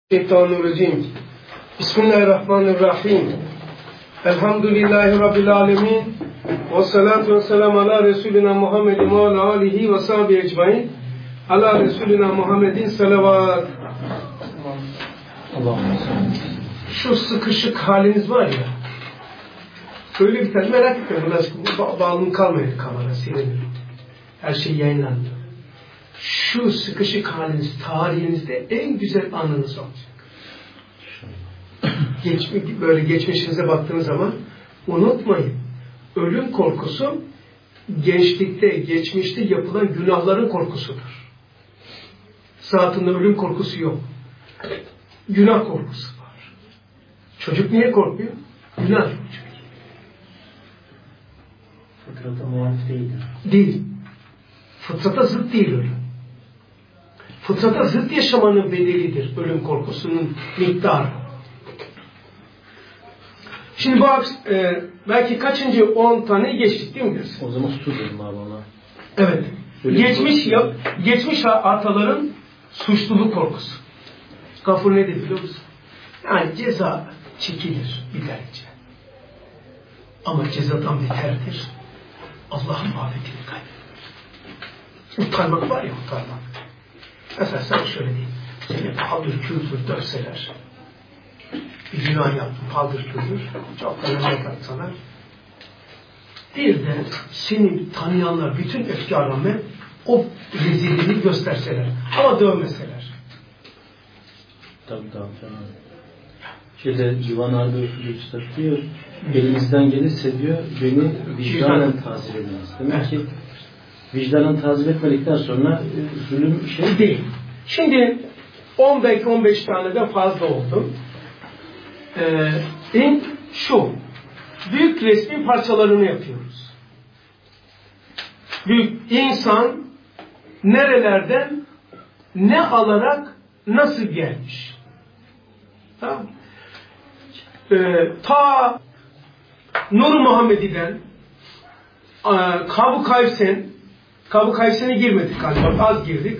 Şeytanirracim. Bismillahirrahmanirrahim. Elhamdülillahi Rabbil alemin. Ve salatu ve selamu ala Resulina Muhammedin ve ala alihi ve sahbihi ecmain. Ala Resulina Muhammedin salavat. Şu sıkışık haliniz var ya. Öyle bir tane merak etmeyin. Bağlım kalmayın kamera, silelim. Her şey yayınlandı. Şu sıkışık haliniz tarihinizde en güzel anınız olacak. Böyle geçmişinize baktığınız zaman unutmayın. Ölüm korkusu gençlikte, geçmişte yapılan günahların korkusudur. Zatında ölüm korkusu yok. Günah korkusu var. Çocuk niye korkuyor? Günah yok çünkü. Fıtrata muhalif değildir. Değil. Fıtrata zıt değil ölüm. Fıtrata zıt yaşamanın bedelidir ölüm korkusunun miktarı. Şimdi bak belki kaçıncı 10 tane geçtik değil mi diyorsun? O zaman su dedim abi ona. Evet. Geçmiş ataların suçluluk korkusu. Gafur ne dedi biliyor musun? Yani ceza çekilir bir derece. Ama cezadan beterdir. Allah'ın muhabbetini kaybeder. Utanmak var ya, utanmak. Mesela sen şöyle diyeyim. Seni paldır küldür dövseler. Bir günah yaptın, paldır küldür. Çok da ne sana. Bir de seni tanıyanlar bütün öfke rağmen o rezilliğini gösterseler. Ama dövmeseler. Tabii. Şeyde Civan abi Üstad diyor, elinizden gelirse diyor, beni vicdanen tazir ediniz. Demek ki vicdanen tazir etmedikten sonra zulüm şey değil. Şimdi 15 taneden fazla oldu. Şu, büyük resmin parçalarını yapıyoruz. Büyük insan nerelerden ne alarak nasıl gelmiş? Tamam. Ta Nur Muhammedi'den Kabu Kaysen'e girmedik galiba, az girdik.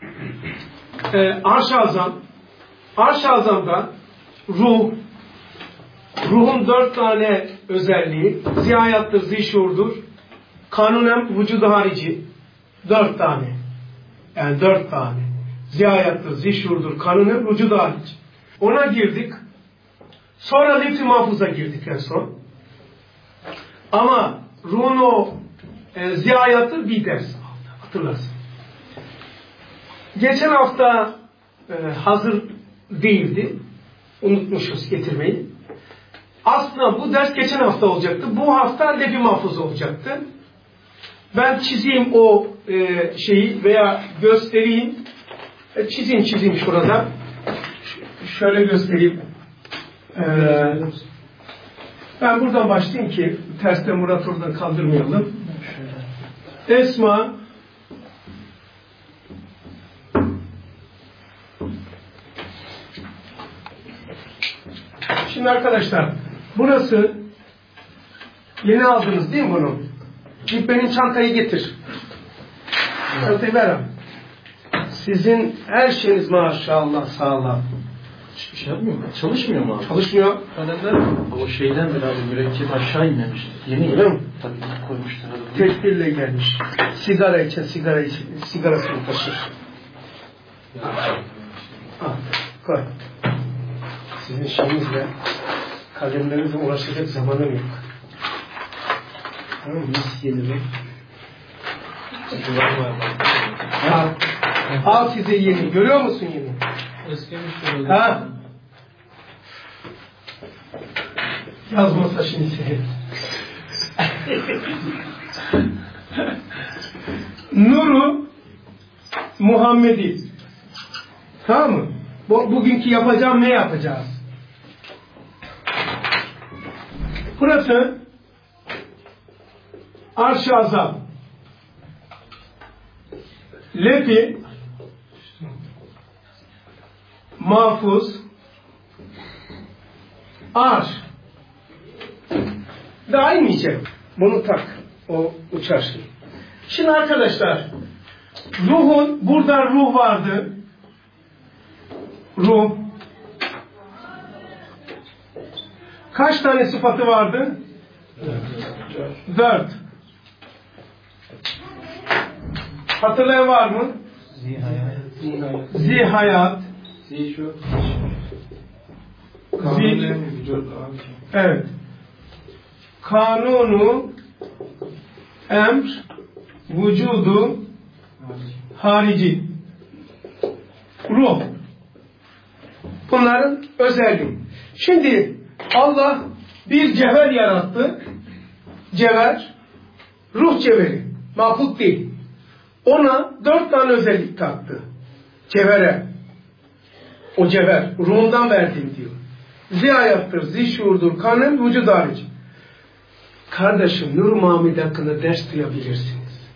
Arş-ı Azam'da ruhun 4 tane özelliği, zihayattır, zişurdur, kanunen vücudu harici, 4 tane. Yani 4 tane. Zihayattır, zişurdur, kanunen vücudu harici. Ona girdik. Sonra lef-i mahfuza girdik en son. Ama ruhun o zihayatı bir ders aldı. Hatırlarsın. Geçen hafta hazır değildi. Unutmuşuz getirmeyi. Aslında bu ders geçen hafta olacaktı. Bu hafta lef-i mahfuz olacaktı. Ben çizeyim o şeyi veya göstereyim. Çizeyim şurada. Şöyle göstereyim. Ben buradan başlayayım ki tersten Murat oradan kaldırmayalım. Esma şimdi arkadaşlar burası yeni aldınız değil mi bunu? Git benim çantayı getir. Çantayı ver abi. Sizin her şeyiniz maşallah sağlam. Bir şey yapmıyor mu? Çalışmıyor mu abi? Çalışmıyor. Kalemler o şeyden beraber mürekkep aşağı inmemiş. Yeni öyle mi? Tabii koymuşlar. Tedbirle gelmiş. Sigara içen sigarasını taşır. Koy. Sizin şeyinizle kalemlerinizle uğraşacak zamanım yok. Tamam mı? Mis yeni mi? Al size yeni. Görüyor musun yeni? Eskimiş ha? Yazmasa şimdi seni. Nuru Muhammedi. Tamam mı? Bugünkü yapacağım ne yapacağız? Burası Arş-ı Azam. Lef-i mahfuz arş. Daha inmeyeceğim. Bunu tak. O uçar şey. Şimdi arkadaşlar burada ruh vardı. Ruh Kaç tane sıfatı vardı? 4. Hatırlayan var mı? Zihayat. Evet. Kanunu emr vücudu harici. Ruh. Bunların özelliği. Şimdi Allah bir cevher yarattı. Cevher, ruh cevheri. Mahluk değil. Ona 4 tane özellik taktı. Cevhere. O cevher. Ruhundan verdim diyor. Zihayattır, zişurdur, kanun, vücud harici. Kardeşim, Nur Muhammed hakkında ders duyabilirsiniz.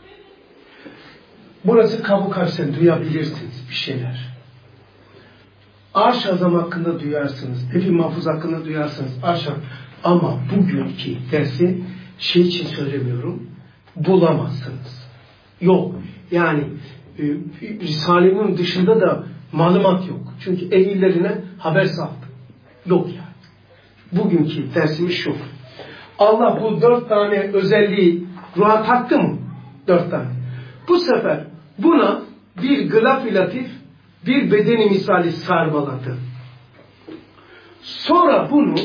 Burası Kabuk Karsen duyabilirsiniz bir şeyler. Arş Azam hakkında duyarsınız. Efi Mahfuz hakkında duyarsınız. Ama bugünkü dersi şey için söylemiyorum. Bulamazsınız. Yok. Yani Risale'nin dışında da malumat yok. Çünkü ehillerine haber saldı. Yok yani. Bugünkü dersimiz şu. Allah bu 4 tane özelliği ruha taktı mı? 4 tane. Bu sefer buna bir gılaf-ı latif, bir bedeni misali sarmaladı. Sonra bunu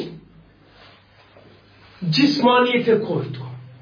cismaniyete koydu.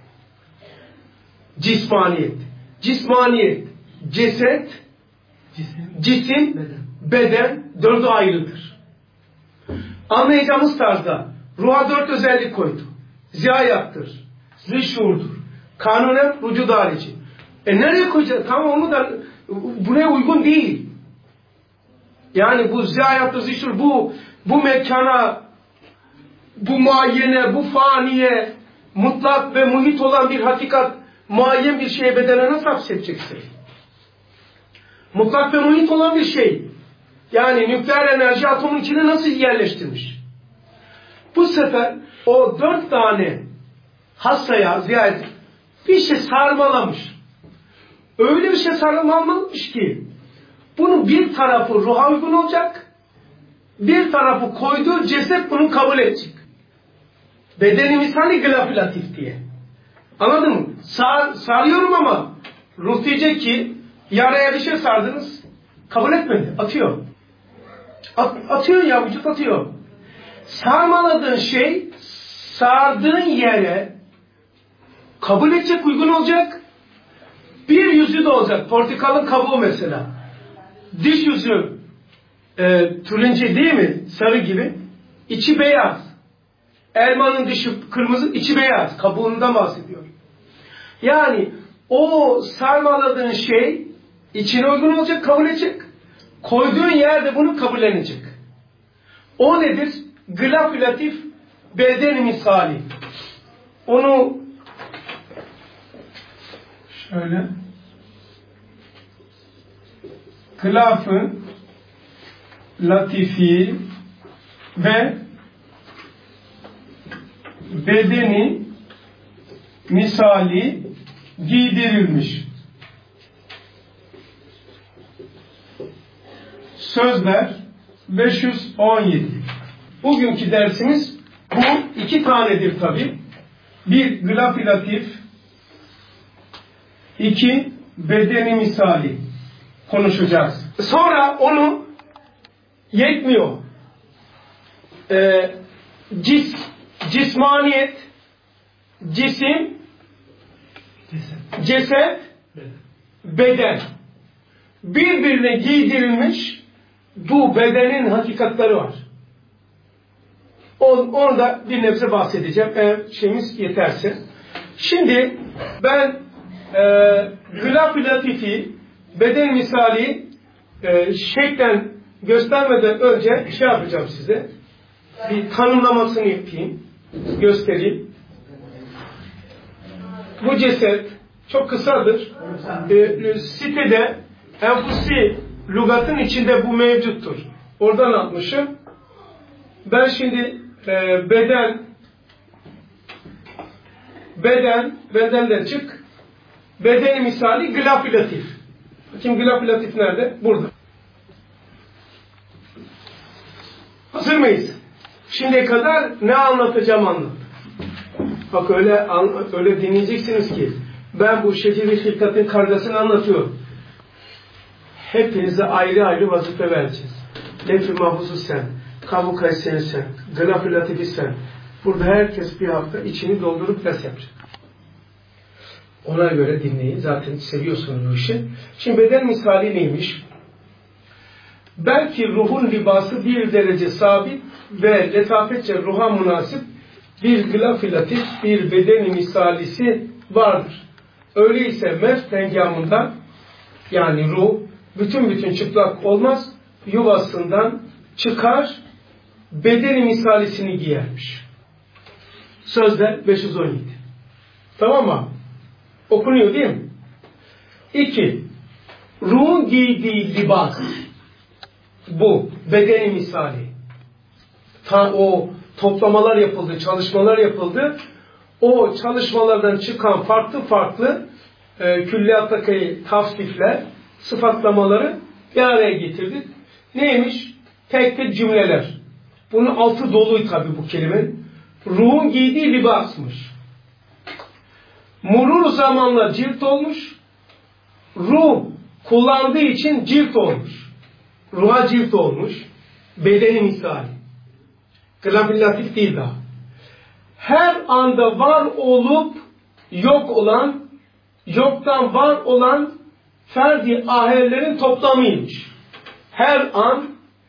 Cismaniyet. Cismaniyet, ceset, cisim, beden 4'ü ayrıdır. Anlayacağımız tarzda ruha 4 özellik koydu. Zihayattır, zişurdur, kanunen vücud harici. Nereye koyacağız? Tamam, onu da buraya uygun değil. Yani bu zihayattır, zişur, bu mekana, bu muayyene, bu faniye, mutlak ve muhit olan bir hakikat, muayyen bir şeye bedene nasıl hapsedeceksin? Mutlak ve muhit olan bir şey. Yani nükleer enerji atomun içine nasıl yerleştirmiş? Bu sefer o 4 tane hassaya ziyade bir şey sarmalamış. Öyle bir şey sarmalamış ki bunun bir tarafı ruha uygun olacak, bir tarafı koyduğu ceset bunu kabul edecek. Bedeni misali gılaf-ı latif diye. Anladın mı? Sarıyorum ama ruh diyecek ki yaraya bir şey sardınız, kabul etmedi, atıyor. Atıyor ya, vücut atıyor. Sarmaladığın şey sardığın yere kabul edecek, uygun olacak. Bir yüzü de olacak. Portakalın kabuğu mesela. Diş yüzü turuncu değil mi? Sarı gibi. İçi beyaz. Elmanın dışı kırmızı, içi beyaz. Kabuğundan bahsediyor. Yani o sarmaladığın şey içine uygun olacak, kabul edecek. Koyduğun yerde bunu kabullenecek. O nedir? Gılaf-ı latif, beden misali. Onu şöyle gılaf-ı latifi ve bedeni misali giydirilmiş. Sözler 517. Bugünkü dersimiz bu 2 tanedir tabi. 1 gılaf-ı latif, 2 bedeni misali konuşacağız. Sonra onu yetmiyor. Cismaniyet, cisim, ceset, beden. Birbirine giydirilmiş bu bedenin hakikatleri var. Onu da bir nebze bahsedeceğim eğer şeyimiz yeterse. Şimdi ben gılaf-ı latifi, beden misali şeklen göstermeden önce şey yapacağım size. Bir tanımlamasını yapayım. Göstereyim. Bu ceset çok kısadır. Sitede Enfusi lügatın içinde bu mevcuttur. Oradan atmışım. Ben şimdi bedenden çık. Bedeni misali gılaf-ı latif. Bakayım gılaf-ı latif nerede? Burada. Hazır mıyız? Şimdiye kadar ne anlatacağım anlattım. Bak öyle dinleyeceksiniz ki ben bu şekil-i hilkatın kargasını anlatıyorum. Hepinize ayrı ayrı vazife vereceğiz. Lef-i mahfuzu sen, Kavu Kayseri sen, Graf-ı Latifi sen. Burada herkes bir hafta içini doldurup ders yapacak. Ona göre dinleyin. Zaten seviyorsunuz bu işi. Şimdi beden misali neymiş? Belki ruhun libası bir derece sabit ve letafetçe ruha münasip bir gılaf-ı latif, bir bedeni misalisi vardır. Öyleyse mevt hengamında yani ruh bütün çıplak olmaz, yuvasından çıkar, bedeni misalisini giyermiş. Sözler 517. Tamam mı? Okunuyor değil mi? 2. Ruhun giydiği libas, bu bedeni misali. O toplamalar yapıldı, çalışmalar yapıldı. O çalışmalardan çıkan farklı külliyattaki tavsifler, sıfatlamaları bir araya getirdik. Neymiş? Tek cümleler. Bunun altı doluydu tabi bu kelimenin. Ruhun giydiği libasmış. Murur zamanla cilt olmuş. Ruh kullandığı için cilt olmuş. Ruha cilt olmuş. Bedeni misali. Gılaf-ı latif değil daha. Her anda var olup yok olan, yoktan var olan ferdi ahellerin toplamıymış. Her an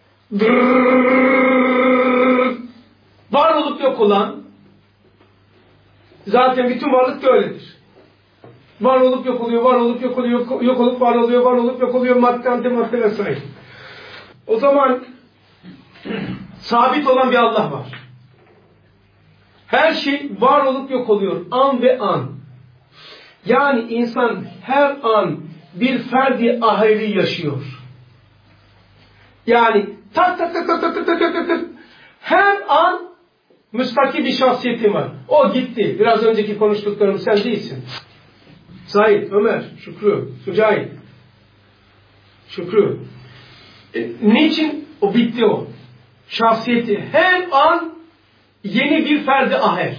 var olup yok olan, zaten bütün varlık da öyledir. Var olup yok oluyor, var olup yok oluyor, yok olup var oluyor, var olup yok oluyor, madde antimadde vesaire. O zaman sabit olan bir Allah var. Her şey var olup yok oluyor, an ve an. Yani insan her an bir ferdi ahiri yaşıyor. Yani tak her an müstakil bir şahsiyetim var. O gitti. Biraz önceki konuştuklarım sen değilsin. Said, Ömer, Şükrü, Mücahit. Şükrü. Niçin? O bitti o. Şahsiyeti her an yeni bir ferdi aher.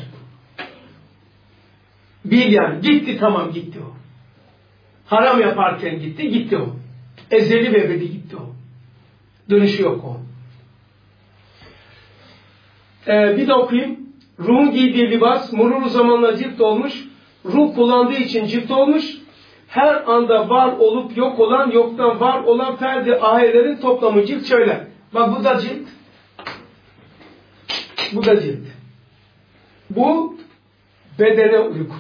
Bil yani. Gitti, tamam gitti o. Haram yaparken gitti o. Ezeli ve ebedi gitti o. Dönüşü yok o. Bir de okuyayım. Ruhun giydiği libas, murur zamanla cilt olmuş. Ruh kullandığı için cilt olmuş. Her anda var olup yok olan, yoktan var olan ferdi ahirlerin toplamı cilt şöyle. Bak bu da cilt. Bu da cilt. Bu bedene uygun.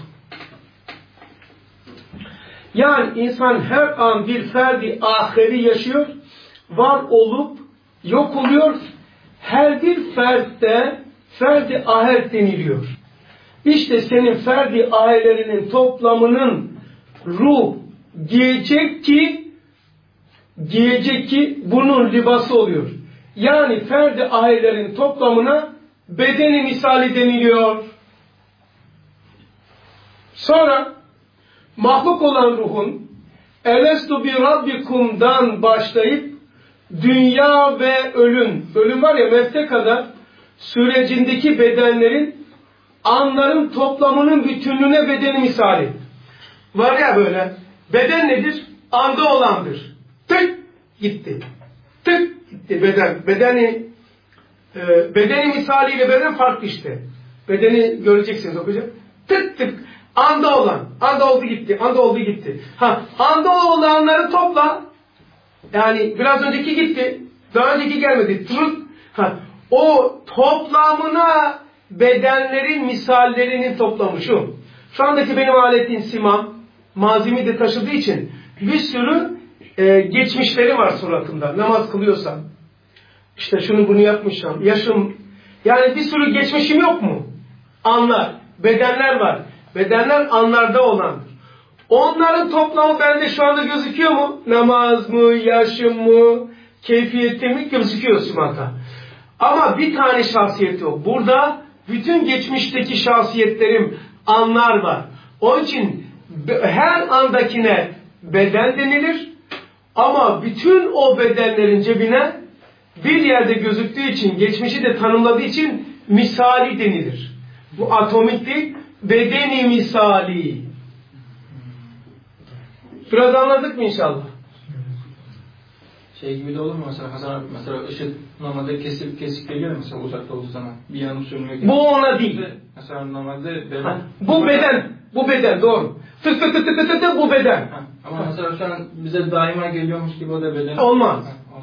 Yani insan her an bir ferdi ahiri yaşıyor. Var olup yok oluyor. Her bir fertte ferdi ahir deniliyor. İşte senin ferdi ahirlerinin toplamının ruh giyecek ki bunun libası oluyor. Yani ferdi ahirlerin toplamına bedeni misali deniliyor. Sonra mahluk olan ruhun elestu bi rabbikum'dan başlayıp dünya ve ölüm var ya mevte kadar sürecindeki bedenlerin anların toplamının bütünlüğüne bedeni misali. Var ya böyle. Beden nedir? Anda olandır. Tık gitti. Tık gitti beden. Bedeni misaliyle beden farklı işte. Bedeni göreceksiniz okuyacağım. Tık tık. Anda olan. Anda oldu gitti. Anda oldu gitti. Anda olanları topla. Yani biraz önceki gitti. Daha önceki gelmedi. O toplamına bedenlerin misallerinin toplamı şu. Şu andaki benim aletin simam, mazimi de taşıdığı için bir sürü geçmişleri var suratımda. Namaz kılıyorsam, işte şunu bunu yapmışım, yaşım, yani bir sürü geçmişim yok mu? Anlar, bedenler var. Bedenler anlarda olandır. Onların toplamı bende şu anda gözüküyor mu? Namaz mı, yaşım mı, keyfiyetim mi gözüküyor simata. Ama bir tane şahsiyet yok. Burada bütün geçmişteki şahsiyetlerim, anlar var. Onun için her andakine beden denilir. Ama bütün o bedenlerin cebine bir yerde gözüktüğü için, geçmişi de tanımladığı için misali denilir. Bu atomik değil, bedeni misali. Biraz anladık mı inşallah? Şey gibi de olur mu mesela Hasan abi, mesela ışık normalde kesik geliyor mesela uzakta olduğu zaman bir yanım sönüyor. Bu ona değil. Mesela normalde beden. Bu beden doğru. Tık tık tık tık tık tık bu beden. Ha. Ama mesela şu an bize daima geliyormuş gibi o da beden. Olmaz.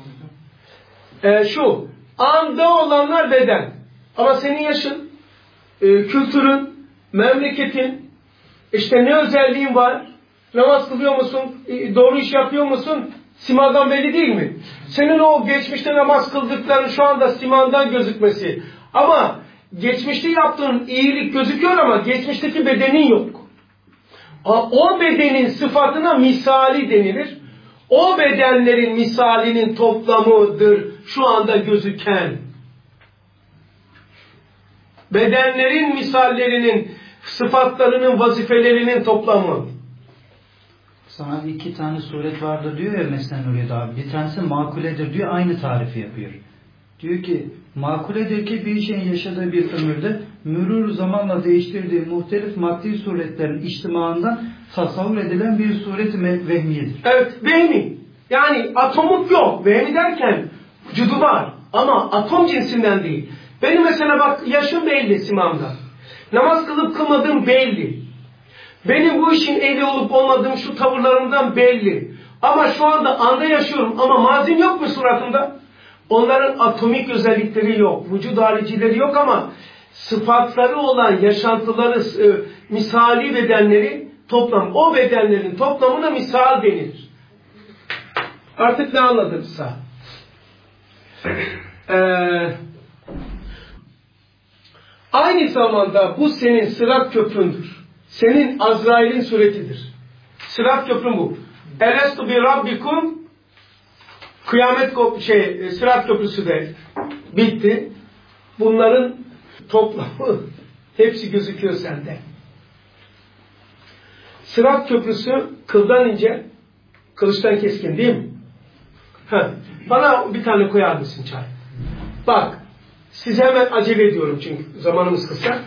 Şu anda olanlar beden. Ama senin yaşın, kültürün, memleketin, işte ne özelliğin var? Namaz kılıyor musun? Doğru iş yapıyor musun? Simadan belli değil mi? Senin o geçmişte namaz kıldıkların şu anda simandan gözükmesi. Ama geçmişte yaptığın iyilik gözüküyor ama geçmişteki bedenin yok. O bedenin sıfatına misali denilir. O bedenlerin misalinin toplamıdır şu anda gözüken. Bedenlerin misallerinin, sıfatlarının, vazifelerinin toplamı. Sana 2 tane suret vardır diyor ya Mesnevi Nuriye'de abi. Bir tanesi makuledir diyor, aynı tarifi yapıyor. Diyor ki makuledir ki bir şeyin yaşadığı bir ömürde mürür zamanla değiştirdiği muhtelif maddi suretlerin içtimağından tasavvur edilen bir sureti vehmiyedir. Evet, vehmi. Yani atomuk yok. Vehmi derken vücudu var. Ama atom cinsinden değil. Benim mesela bak yaşım belli simamda. Namaz kılıp kılmadığım belli. Benim bu işin ehli olup olmadığım şu tavırlarımdan belli. Ama şu anda yaşıyorum ama mazim yok mu suratımda? Onların atomik özellikleri yok. Vücud haricileri yok ama sıfatları olan yaşantıları, misali bedenleri toplam. O bedenlerin toplamına misal denir. Artık ne anladımsa. Aynı zamanda bu senin Sırat köpründür. Senin Azrail'in suretidir. Sırat köprün bu. Elestu bi rabbikum, kıyamet Sırat köprüsü de bitti. Bunların toplamı hepsi gözüküyor sende. Sırat köprüsü kıldan ince, kılıçtan keskin değil mi? Bana bir tane koyar mısın çay? Bak, size hemen acele ediyorum çünkü zamanımız kısa.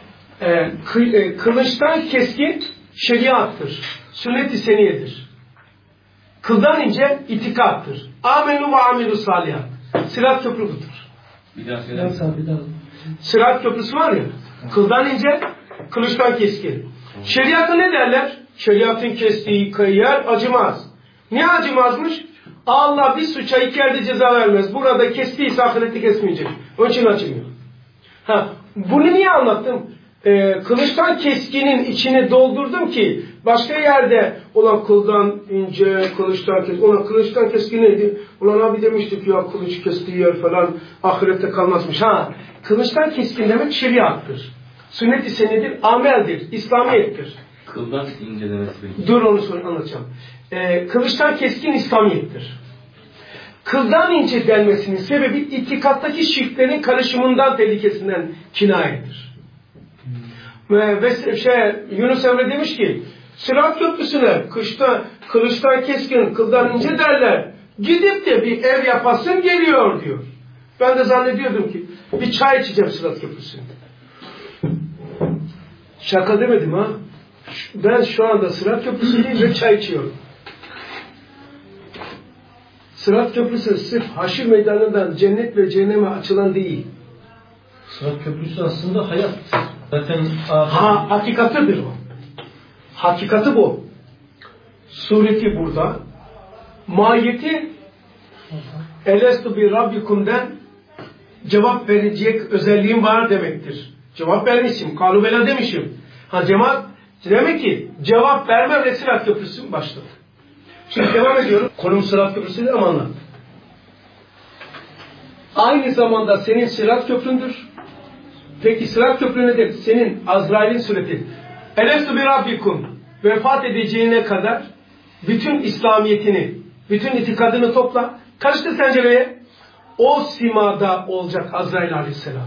Kılıçtan keskin şeriattır. Sünnet-i seniyedir. Kıldan ince itikattır. Amenu ve amilu salihat. Sırat köprü budur. Bir daha söyler misin? Sırat köprüsü var ya, kıldan ince, kılıçtan keskin. Şeriatı ne derler? Şeriatın kestiği yer acımaz. Niye acımazmış? Allah bir suça 2 yerde ceza vermez. Burada kestiyse ahirette kesmeyecek. Onun için acımıyor. Bunu niye anlattım? Kılıçtan keskinin içine doldurdum ki başka yerde olan kıldan ince, kılıçtan keskin. Ona kılıçtan keskin neydi? Ulan abi demiştik ya kılıç kestiği yer falan ahirette kalmazmış. Kılıçtan keskin demek şeriattır. Sünnet-i seniyedir, ameldir, İslamiyettir. Kıldan ince demesi. Dur onu sonra anlatacağım. Kılıçtan keskin İslamiyettir. Kıldan ince denmesinin sebebi itikattaki şirklerin karışımından, tehlikesinden kinayedir. Ve Yunus Emre demiş ki Sırat köprüsüne kılıçtan keskin, kıldan ince derler. Gidip de bir ev yapasın geliyor diyor. Ben de zannediyordum ki bir çay içeceğim Sırat köprüsünde. Şaka demedim ha. Ben şu anda Sırat köprüsündeyim ve çay içiyorum. Sırat köprüsü sırf haşir meydanından cennet ve cehenneme açılan değil. Sırat köprüsü aslında hayat. Zaten hakikatıdır o. Hakikati bu. Sureti burada. Mahiyeti Elestu bi Rabbikum'den cevap verecek özelliğim var demektir. Cevap vermişim. Kalubela demişim. Cevap demek ki cevap vermemle Sırat köprüsü başladı. Şimdi devam ediyorum. Konum Sırat köprüsü ama anlat. Aynı zamanda senin Sırat köpründür. Peki Sırat köprü nedir? Senin Azrail'in sureti. Elestu bi Rabbikum. Vefat edeceğine kadar bütün İslamiyetini, bütün itikadını topla. Karıştır tencereye. O simada olacak Azrail Aleyhisselam.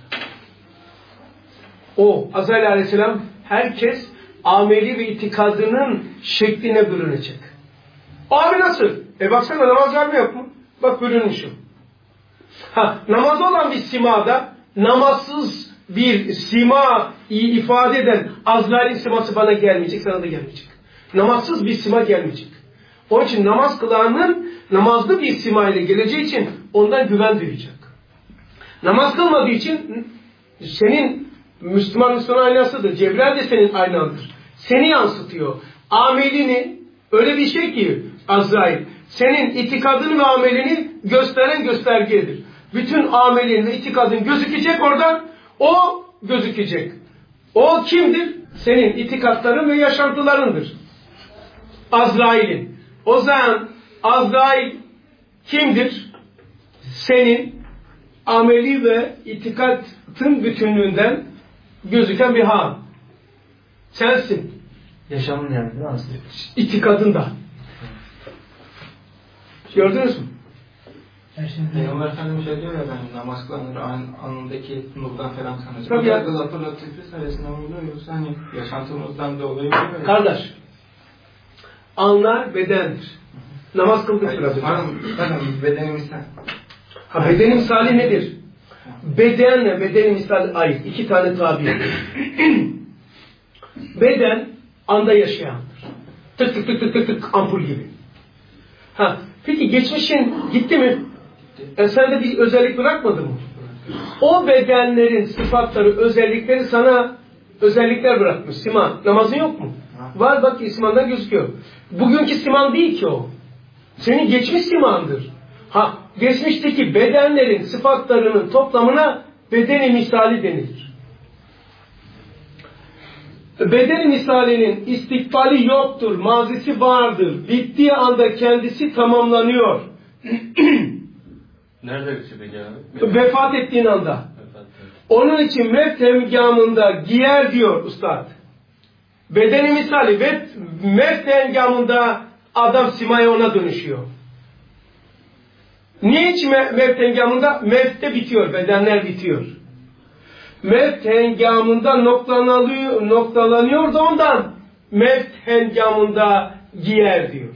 O Azrail Aleyhisselam herkes ameli ve itikadının şekline bürünecek. Abi nasıl? Baksana namaz var mı yok mu? Bak bürünmüşüm. Namaz olan bir simada namazsız bir sima ifade eden Azrail'in siması bana gelmeyecek, sana da gelmeyecek. Namazsız bir sima gelmeyecek. Onun için namaz kılanın namazlı bir sima ile geleceği için ondan güven duyacak. Namaz kılmadığı için senin Müslüman aynasıdır. Cebrail de senin aynandır. Seni yansıtıyor. Amelini öyle bir şey ki Azrail senin itikadını ve amelini gösteren göstergedir. Bütün amelin ve itikadın gözükecek oradan. O gözükecek. O kimdir? Senin itikatların ve yaşantılarındır. Azrail'in. O zaman Azrail kimdir? Senin ameli ve itikatın bütünlüğünden gözüken bir hal. Sensin. Yaşamın yani değil mi aslında? İtikadında. Gördünüz mü? Peygamber Efendimiz şey diyor ya, ben namaz kılanları anındaki nurdan falan sanacağım. Tabii ya. Gazapır Latifi sayesinde oluyor, yoksa hani yaşantımızdan dolayı oluyor ya. Kardeş, anlar bedendir. Namaz kıldık sırada. Bedenim sen. Bedenin misali nedir? Bedenle bedenin misali ayrı. İki tane tabi. Beden anda yaşayandır. Tık tık tık tık tık tık ampul gibi. Peki geçmişin gitti mi? Sende bir özellik bırakmadı mı? O bedenlerin sıfatları, özellikleri sana özellikler bırakmış. Siman. Namazın yok mu? Var bak, simandan gözüküyor. Bugünkü siman değil ki o. Senin geçmiş simandır. Geçmişteki bedenlerin sıfatlarının toplamına bedeni misali denilir. Bedeni misalinin istikbali yoktur, mazisi vardır. Bittiği anda kendisi tamamlanıyor. Nerede bitiyor peki abi? Vefat ettiğin anda. Onun için mevt hengamında giyer diyor Üstad. Bedeni misali ve mevt hengamında adam simaya ona dönüşüyor. Niye hiç mevt hengamında? Mevtte bitiyor, bedenler bitiyor. Mevt hengamında noktalanıyor da ondan mevt hengamında giyer diyor.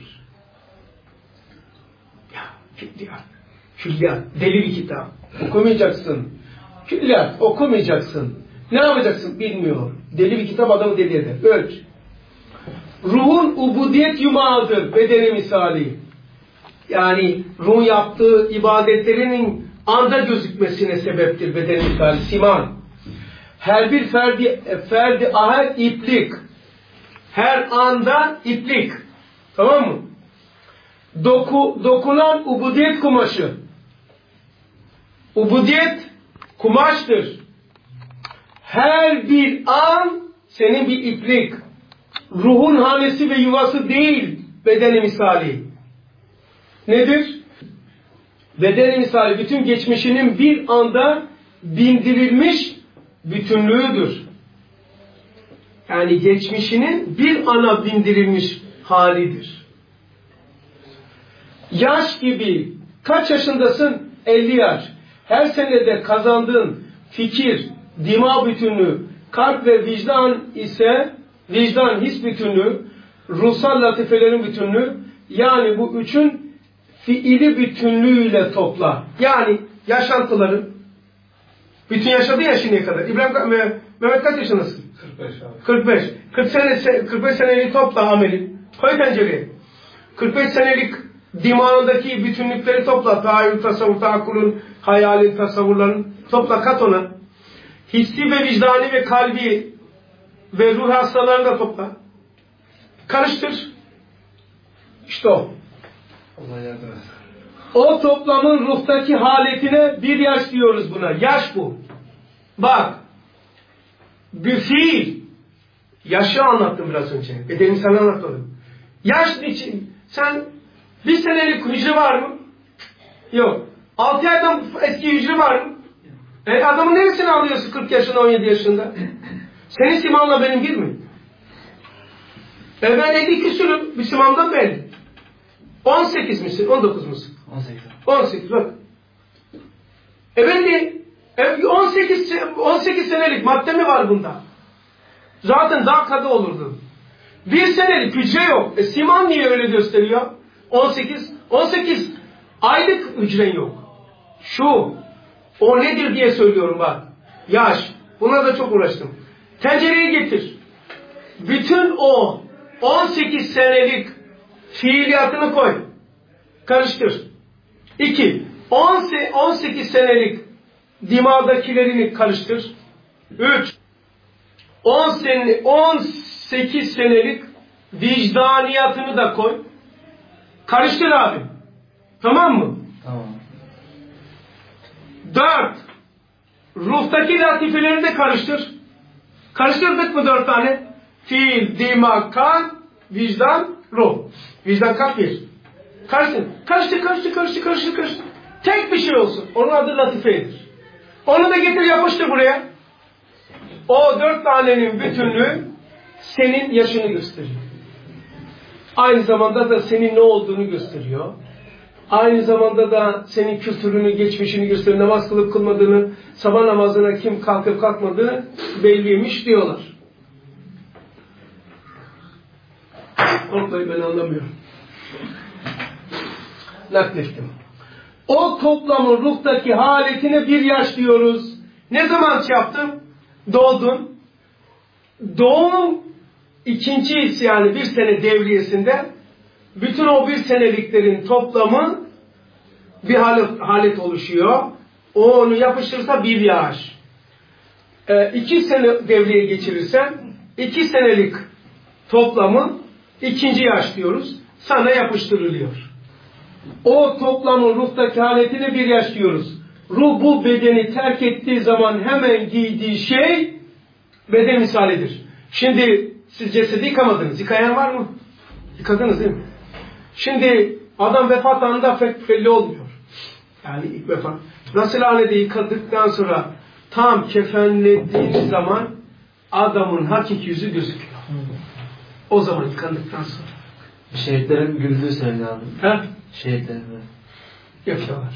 Ya külliyat, deli bir kitap. Okumayacaksın. Külliyat, okumayacaksın. Ne yapacaksın bilmiyor. Deli bir kitap adamı deli eder. Ölç. Ruhun ubudiyet yumağıdır bedeni misali. Yani ruhun yaptığı ibadetlerinin anda gözükmesine sebeptir bedeni misali. Siman. Her bir ferdi ahet iplik. Her anda iplik. Tamam mı? Dokunan ubudiyet kumaşı. Ubudiyet kumaştır. Her bir an senin bir iplik. Ruhun hanesi ve yuvası değil bedeni misali. Nedir? Bedeni misali bütün geçmişinin bir anda bindirilmiş bütünlüğüdür. Yani geçmişinin bir ana bindirilmiş halidir. Yaş gibi kaç yaşındasın? 50 yaş. Her senede kazandığın fikir, dima bütünlüğü, kalp ve vicdan ise vicdan, his bütünlüğü, ruhsal latifelerin bütünlüğü, yani bu üçün fiili bütünlüğüyle topla. Yani yaşantıların bütün yaşadığı ya şimdiye kadar. Mehmet kaç yaşındasın? 45 abi. 45 senelik topla ameli. Koy tencereye. 45 senelik dimağındaki bütünlükleri topla. Tahayyül, tasavvur, taakkulun, hayalin, tasavvurların topla, kat ona. Hissi ve vicdani ve kalbi ve ruh hastalarını da topla. Karıştır. İşte o. Allah yardım etsin. O toplamın ruhtaki haletine bir yaş diyoruz buna. Yaş bu. Bak. Bir fiil. Yaşı anlattım biraz önce. Bedeni sana anlatmadım. Yaş için sen bir senelik hücre var mı? Yok. 6 aydan eski hücre var mı? Adamın neresini alıyorsun 40 yaşında 17 yaşında? Senin simanla benim bir mi? Ben 50 küsürüm. Bir simamdan belli. 18 misin? 19 musun? 18 bak. Belli. 18 senelik madde mi var bunda? Zaten daha kadı olurdu. Bir senelik hücre yok. Siman niye öyle gösteriyor? 18 aylık hücren yok. Şu, o nedir diye söylüyorum bak. Yaş. Buna da çok uğraştım. Tencereyi getir. Bütün o 18 senelik fiiliyatını koy. Karıştır. 2. 18 senelik dimağdakilerini karıştır. 3. 18 senelik vicdaniyatını da koy. Karıştır abi. Tamam mı? Tamam. 4. Ruhtaki latifeleri de karıştır. Karıştırdık mı 4 tane? Fiil, dima, kalp, vicdan, ruh. Vicdan kalp 1. Karıştır. Tek bir şey olsun. Onun adı latifedir. Onu da getir yapıştır buraya. O 4 tanenin bütünlüğü senin yaşını gösteriyor. Aynı zamanda da senin ne olduğunu gösteriyor. Aynı zamanda da senin kültürünü, geçmişini gösteriyor. Namaz kılıp kılmadığını, sabah namazına kim kalkıp kalkmadığını belliymiş diyorlar. Ortayı ben anlamıyorum. Naklettim. O toplamın ruhtaki haletine 1 yaş diyoruz. Ne zaman yaptın? Doğdun. Doğum ikinci his yani 1 sene devriyesinde bütün o 1 seneliklerin toplamı bir halet oluşuyor. O onu yapıştırırsa 1 yaş. 2 sene devreye geçirirsen 2 senelik toplamı ikinci yaş diyoruz. Sana yapıştırılıyor. O toplamın ruhtaki haletine 1 yaş diyoruz. Ruh bu bedeni terk ettiği zaman hemen giydiği şey beden misalidir. Şimdi siz cesedi yıkamadınız. Yıkayan var mı? Yıkadınız değil mi? Şimdi adam vefat anında belli olmuyor. Yani ilk vefat. Rasılhane'de yıkadıktan sonra tam kefenlediğiniz zaman adamın hakiki yüzü gözüküyor. O zaman yıkandıktan sonra. Şehitlerin güldüğü sene abi. He? Şehitlerin. Yapıyorlar.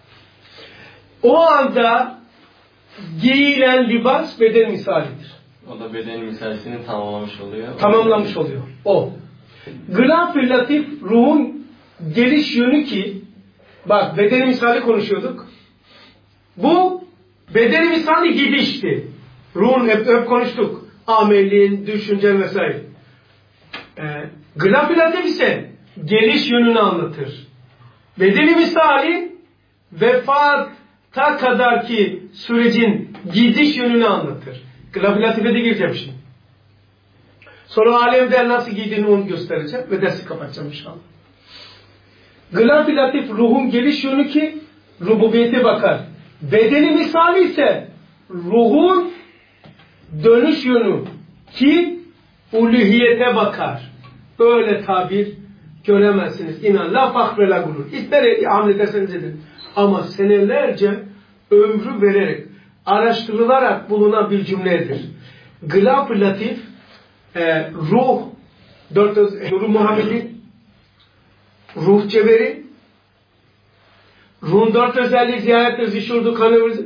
O anda giyilen libas beden misalidir. O da beden misalini tamamlamış oluyor. Tamamlamış oluyor. O. Gılaf-ı latif ruhun geliş yönü ki bak bedeni misali konuşuyorduk. Bu bedeni misali gidişti. Ruhun hep konuştuk. Amelin, düşüncen vesaire. Gılaf-ı latif ise geliş yönünü anlatır. Bedeni misali vefata kadarki sürecin gidiş yönünü anlatır. Gılaf-ı latife de gireceğim şimdi. Sonra alemde nasıl giydiğini onu göstereceğim ve dersi kapatacağım inşallah. Gılaf-ı latif ruhun geliş yönü ki rububiyete bakar. Bedeni misali ise ruhun dönüş yönü ki uluhiyete bakar. Böyle tabir göremezsiniz. İnan la fakre la gurur. İster hamlederseniz edin. Ama senelerce ömrü vererek, araştırılarak bulunan bir cümledir. Gılaf-ı latif ruh, Nur-u Muhammedi, ruh ceberi, ruhun 4 özelliği ziyarettir, zişurdu, kanıvır.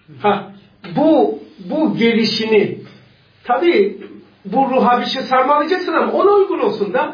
Bu gelişini, tabii bu ruha bir şey sarmalayacaksın ama ona uygun olsun da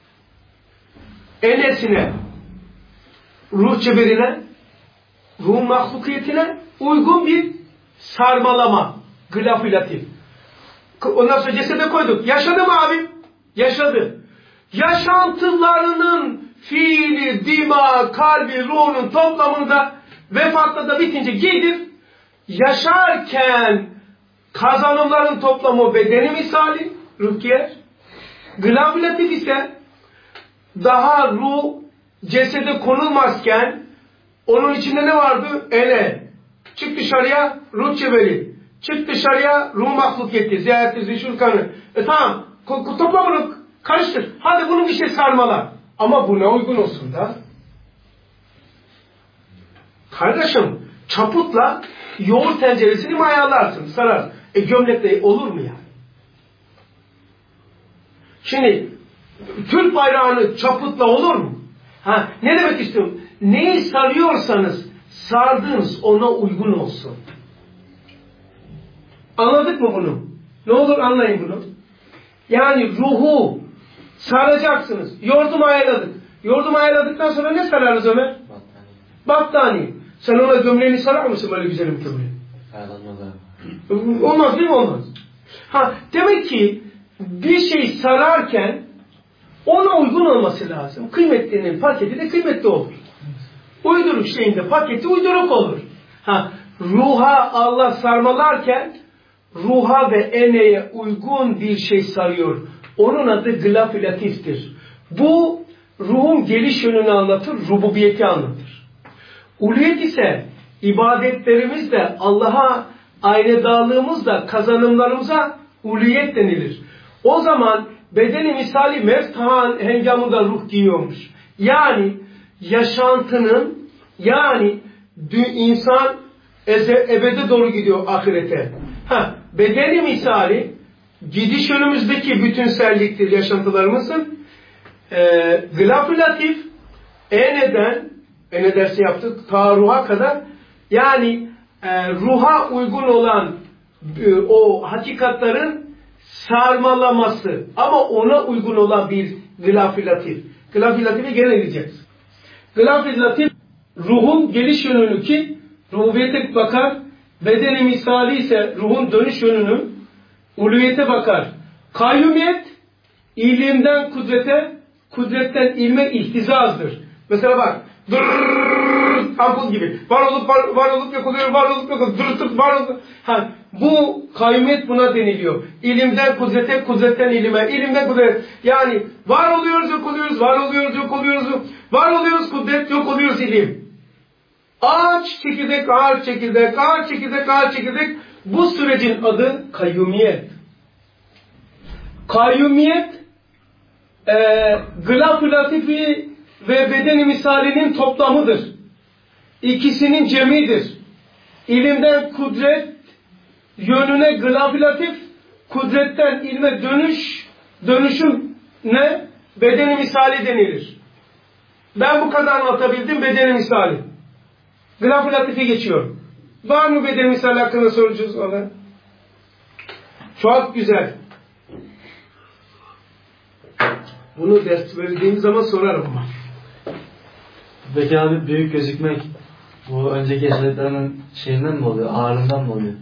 enesine, ruh ceberine, ruhun mahlukiyetine uygun bir sarmalama, gılaf-ı latif. Ondan sonra cesede koyduk. Yaşadı mı abi? Yaşadı. Yaşantılarının fiili, dima, kalbi, ruhunun toplamını da vefatla da bitince giydir. Yaşarken kazanımların toplamı bedeni misali, ruh giyer. Gılaf-ı latif ise daha ruh cesede konulmazken onun içinde ne vardı? Ene. Çık dışarıya ruh cebeli. Çık dışarıya ruh mahlukiyeti, ziyaretli, zişur kanı. Tamam, topla bunu, karıştır. Hadi bunu bir şey sarmala. Ama buna uygun olsun da. Kardeşim, çaputla yoğurt tenceresini mi ayarlarsın, sararsın? Gömlekle olur mu ya? Şimdi, Türk bayrağını çaputla olur mu? Ne demek istiyorum? Neyi sarıyorsanız, sardığınız ona uygun olsun. Anladık mı bunu? Ne olur anlayın bunu. Yani ruhu saracaksınız. Yoğurdumu ayarladık. Yoğurdumu ayarladıktan sonra ne sararız Ömer? Battaniye. Sen ona gömleğini sarar mısın böyle güzelim gömleğini? Ayarlanmaz abi. Olmaz değil mi? Olmaz. Demek ki bir şey sararken ona uygun olması lazım. Kıymetlinin paketi de kıymetli olur. Uyduruk şeyinde paketi uyduruk olur. Ruha Allah sarmalarken ruha ve eneye uygun bir şey sarıyor. Onun adı gılaf-ı latiftir. Bu ruhun geliş yönünü anlatır, rububiyeti anlatır. Uluyet ise ibadetlerimizle Allah'a ayrıdalığımızla kazanımlarımıza uluyet denilir. O zaman bedeni misali meftahan hengamında ruh giyiyormuş. Yani yaşantının, yani insan ebede doğru gidiyor ahirete. Bedeni misali gidiş önümüzdeki bütünselliktir yaşantılarımızın. Gılaf-ı latif ene dersi yaptık ta ruha kadar, yani ruha uygun olan o hakikatların sarmalaması ama ona uygun olan bir gılaf-ı latif. Gılaf-ı latifi gene edeceğiz. Gılaf-ı latif ruhun geliş yönünü ki rububiyete bakar, bedeni misali ise ruhun dönüş yönünü uluyete bakar. Kayyumiyet ilimden kudrete, kudretten ilme ihtizazdır. Mesela bak, ampul gibi. Var olup yok oluyor, var olup yok oluyor, dürüstlük var olup. Bu kayyumiyet buna deniliyor. İlimden kudrete, kudretten ilime, ilimden kudret. Yani var oluyoruz, yok oluyoruz, var oluyoruz, yok oluyoruz, var oluyoruz, kudret, yok oluyoruz, ilim. Ağaç çekirdek, ağaç çekirdek, ağaç çekirdek, ağaç çekirdek. Bu sürecin adı kayyumiyet. Kayyumiyet gılaf-ı latifi ve bedeni misalinin toplamıdır. İkisinin cemidir. İlimden kudret yönüne gılaf-ı latif, kudretten ilme dönüşüm ne? Bedeni misali denilir. Ben bu kadar anlatabildim bedeni misali. Gılaf-ı latifi geçiyor. Var mı bedeni misali hakkında soracağız ona? Çok güzel. Bunu ders verdiğim zaman sorarım ama. Peki abi büyük gözükmek bu önceki yaşadıklarının şeyinden mi oluyor? Ağırlığından mı oluyor?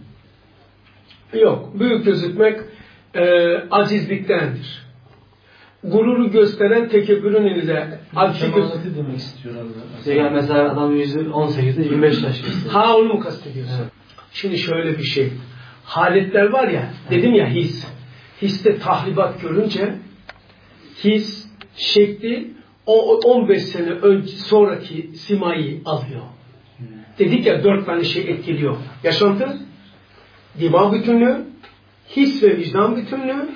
Yok. Büyük gözükmek acizliktendir. Gururu gösteren tekebbürün elinde. Temanatı demek istiyor Allah. Yani mesela adam yüzü 18'de 25 yaş gösteriyor. Onu mu kastediyorsun? Evet. Şimdi şöyle bir şey. Haletler var ya, dedim ya his. Histe tahribat görünce his şekli o 15 sene önce sonraki simayı alıyor. Dedik ya 4 tane şey etkiliyor. Yaşantı, dima bütünlüğü, his ve vicdan bütünlüğü,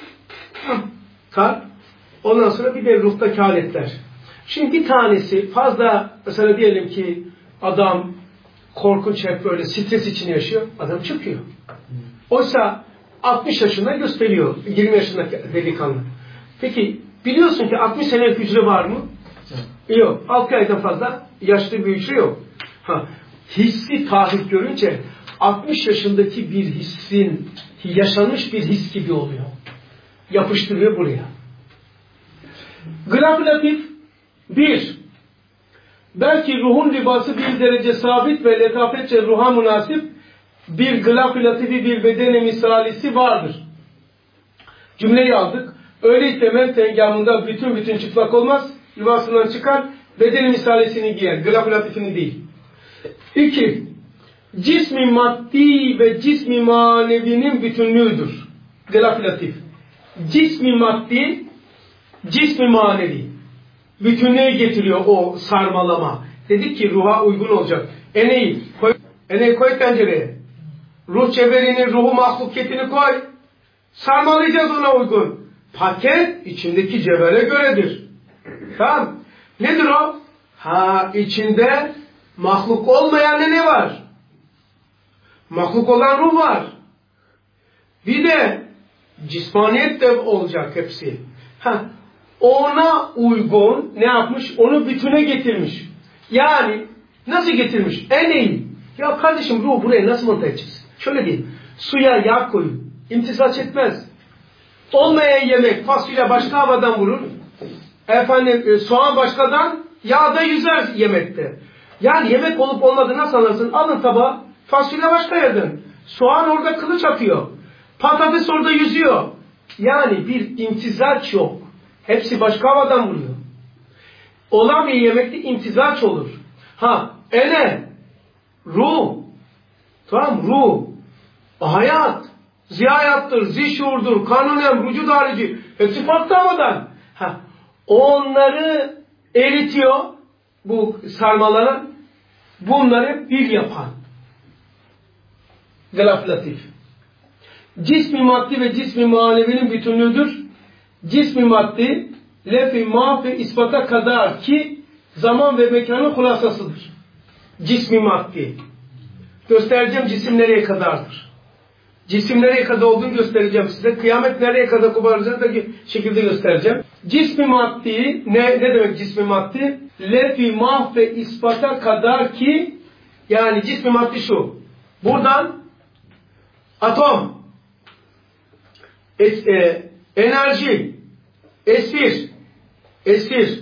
kalp, ondan sonra bir de ruhtaki haletler. Şimdi bir tanesi fazla, mesela diyelim ki adam korkunç hep böyle stres içinde yaşıyor, adam çıkıyor. Oysa 60 yaşında gösteriyor, 20 yaşındaki delikanlı. Peki biliyorsun ki 60 senelik hücre var mı? Yok. 6 aydan fazla yaşlı bir hücre yok. Hissi tahrip görünce 60 yaşındaki bir hissin yaşanmış bir his gibi oluyor. Yapıştırıyor buraya. Gılaf-ı latif 1. Belki ruhun libası bir derece sabit ve letafetçe ruha münasip bir gılaf-ı latifi bir bedeni misalisi vardır. Cümleyi aldık. Öyleyse mevt hengamında bütün çıplak olmaz. Yuvasından çıkar. Bedeni misalisini giyer. Gılaf-ı latifini değil. 2. Cismi maddi ve cismi manevinin bütünlüğüdür. Gılaf-ı latif. Cismi maddi, cismi manevi. Bütünlüğe getiriyor o sarmalama. Dedik ki ruha uygun olacak. Eneyi koy tencereye. Ruh çeverini, ruhu mahlukiyetini koy. Sarmalayacağız ona uygun. Paket içindeki cevhere göredir. Tamam. Nedir o? İçinde mahluk olmayan ne var? Mahluk olan ruh var. Bir de cismaniyet de olacak hepsi. Ona uygun ne yapmış? Onu bütüne getirmiş. Yani nasıl getirmiş? En iyi. Ya kardeşim ruh buraya nasıl monte edeceğiz? Şöyle değil. Suya yağ koyun. İmtisaç etmez. Olmayan yemek fasulye başka havadan vurur. Soğan başkadan, yağda yüzer yemekte. Yani yemek olup olmadığını nasıl anlarsın? Alın tabağı, fasulye başka yerden. Soğan orada kılıç atıyor. Patates orada yüzüyor. Yani bir imtizaç yok. Hepsi başka havadan vuruyor. Olan bir yemekte imtizaç olur. Ruh. Tamam, ruh. Hayat. Ziyayattır, zişurdur, kanunen, vücud harici. Hepsi farklı havadan. Onları eritiyor. Bu sarmalara. Bunları bir yapan. Gaflatif. Cismi maddi ve cismi manevinin bütünlüğüdür. Cismi maddi lefi mafi ispata kadar ki zaman ve mekanın hulasasıdır. Cismi maddi. Göstereceğim cisim nereye kadardır. Cisim nereye kadar olduğunu göstereceğim size. Kıyamet nereye kadar koparacağını da şekilde göstereceğim. Cismi maddi ne demek cismi maddi? Lefi mah ve ispata kadar ki, yani cismi maddi şu. Buradan atom, enerji, esir,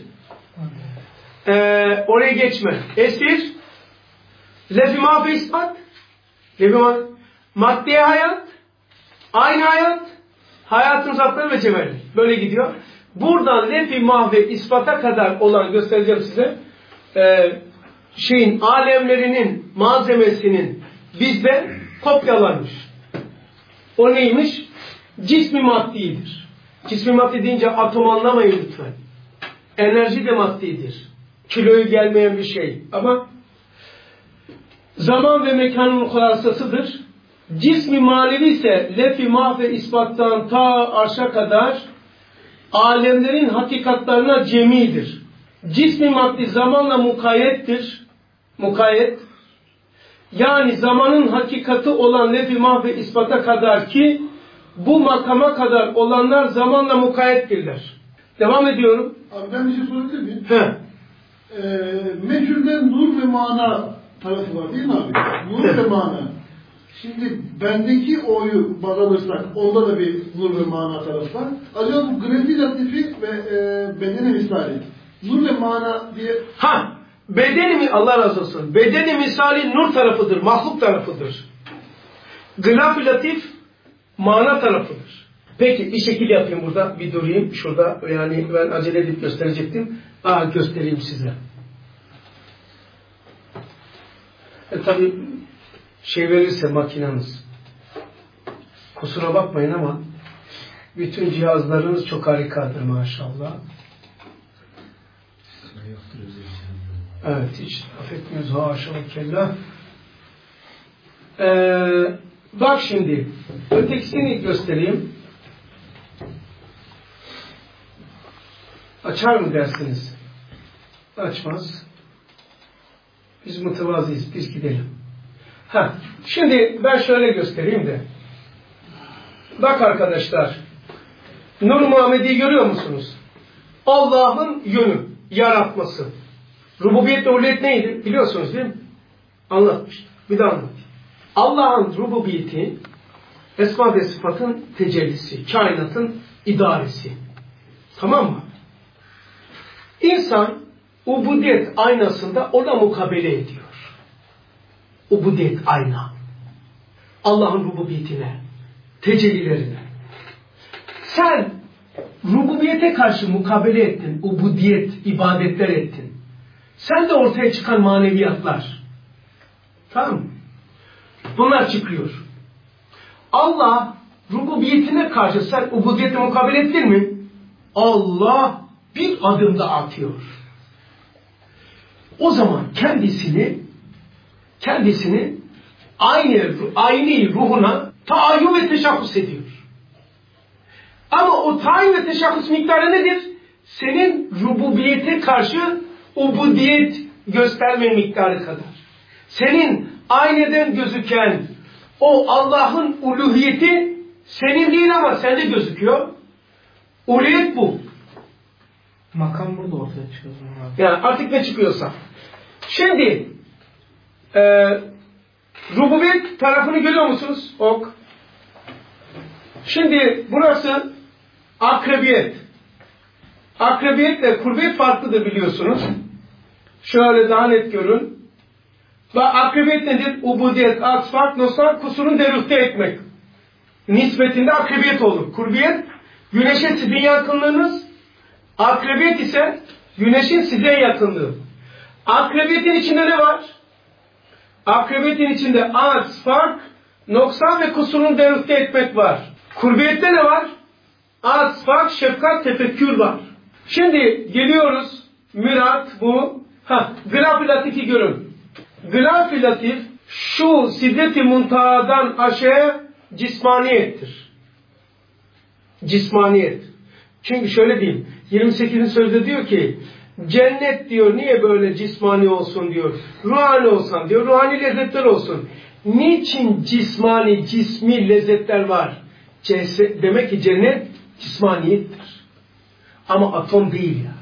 oraya geçme. Esir, lefi mah ve ispat, maddi hayat, aynı hayat, hayatın zatları ve cevherleri. Böyle gidiyor. Buradan lefi mah ve ispata kadar olan göstereceğim size. Alemlerinin malzemesinin bizde kopyalanmış. O neymiş? Cismi maddidir. Cismi maddi deyince atom anlamayın lütfen. Enerji de maddidir. Kiloyu gelmeyen bir şey. Ama zaman ve mekanın hulasasıdır. Cismi manevi ise lefi mah ve ispattan ta arşa kadar alemlerin hakikatlarına cemidir. Cismi maddi zamanla mukayyettir. Mukayyet. Yani zamanın hakikati olan lefi mah ve ispata kadar ki bu makama kadar olanlar zamanla mukayyettirler. Devam ediyorum. Abi ben bir şey sorabilir miyim? Meçhulde nur ve mana tarafı var değil mi abi? Nur ve mana. Şimdi bendeki oyu baz alırsak onda da bir nur ve mana tarafı var. Acaba bu grafi latifi ve bedene misali. Nur ve mana diye... Bedeni mi? Allah razı olsun. Bedeni misali nur tarafıdır, mahluk tarafıdır. Grafi latif mana tarafıdır. Peki bir şekil yapayım burada. Bir durayım şurada. Yani ben acele edip gösterecektim. Göstereyim size. Tabii verirse makineniz. Kusura bakmayın ama bütün cihazlarınız çok harikadır maşallah. Evet, hiç affetmiyoruz. Haşa ve kella. Bak şimdi ötekisini göstereyim. Açar mı dersiniz? Açmaz. Biz mütevazıyız. Biz gidelim. Şimdi ben şöyle göstereyim de. Bak arkadaşlar. Nur Muhammedi'yi görüyor musunuz? Allah'ın yönü, yaratması. Rububiyet ve uluhiyet neydi? Biliyorsunuz değil mi? Anlatmıştım. Bir daha anlatayım. Allah'ın rububiyeti, esma ve sıfatın tecellisi, kainatın idaresi. Tamam mı? İnsan ubudiyet aynasında ona mukabele ediyor. Ubudiyet ayna. Allah'ın rububiyetine, tecellilerine. Sen rububiyete karşı mukabele ettin, ubudiyet, ibadetler ettin. Sen de ortaya çıkan maneviyatlar. Tamam mı? Bunlar çıkıyor. Allah rububiyetine karşı sen ubudiyete mukabele ettin mi? Allah bir adım da atıyor. O zaman kendisini aynı ruhuna taayyün ve teşahhus ediyor. Ama o taayyün ve teşahhus miktarı nedir? Senin rububiyete karşı ubudiyet gösterme miktarı kadar. Senin ayneden gözüken o Allah'ın uluhiyeti senin değil ama sende gözüküyor. Uluhiyet bu. Makam burada ortaya çıkıyor. Yani artık ne çıkıyorsa. Şimdi rububiyet tarafını görüyor musunuz? Ok. Şimdi burası akrebiyet. Akrebiyetle kurbiyet farklıdır biliyorsunuz. Şöyle daha net görün. Ve akribiyet nedir? Ubudiyet, asfak, nosar, kusurun derüfte etmek. Nispetinde akribiyet olur. Kurbiyet, güneşe sizin yakınlığınız. Akribiyet ise güneşin size yakınlığı. Akrebiyetin içinde ne var? Akrebiyetin içinde az, fark, noksan ve kusurun derüfte etmek var. Kurbiyette ne var? Az, fark, şefkat, tefekkür var. Şimdi geliyoruz. Mürat bu. Gılaf-ı Latif'i görün. Gılaf-ı Latif şu Sidret-i Muntaha'dan aşağıya cismaniyettir. Cismaniyet. Çünkü şöyle diyeyim. 28. sözde diyor ki cennet diyor niye böyle cismani olsun diyor. Ruhani olsan diyor. Ruhani lezzetler olsun. Niçin cismi lezzetler var? Demek ki cennet cismaniyettir. Ama atom değil ya.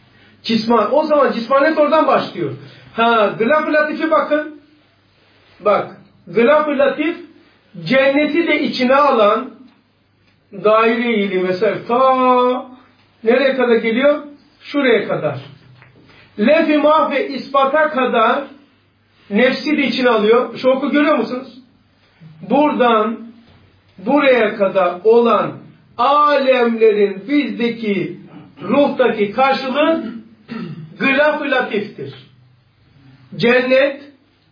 O zaman cismaniyet oradan başlıyor. Gılaf-ı Latif'i bakın. Bak. Gılaf-ı Latif cenneti de içine alan daire-i ilim mesela ta nereye kadar geliyor? Şuraya kadar. Lef-i mah ve ispata kadar nefsi de içine alıyor. Şu oku görüyor musunuz? Buradan buraya kadar olan alemlerin bizdeki ruhtaki karşılığı gılaf-ı latiftir. Cennet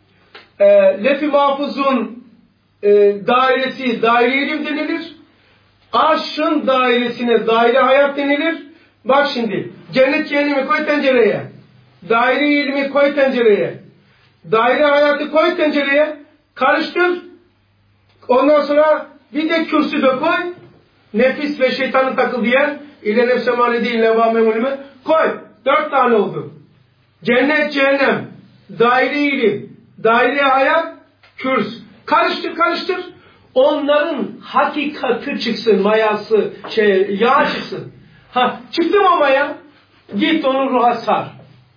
lef-i mahfuzun dairesi daire-i ilim denilir. Arşın dairesine daire hayat denilir. Bak şimdi cennet cehennemi koy tencereye. Daire-i ilmi koy tencereye. Daire hayatı koy tencereye. Karıştır. Ondan sonra bir de kürsü de koy. Nefis ve şeytanın takıldığı yer. İle nefse mali değil levâme mulime. Koy. 4 tane oldu. Cennet cehennem. Daire-i ilim. Daire hayat. Kürs. Karıştır karıştır. Onların hakikati çıksın. Mayası yağ çıksın. Çıktı mı maya? Git onu ruha sar.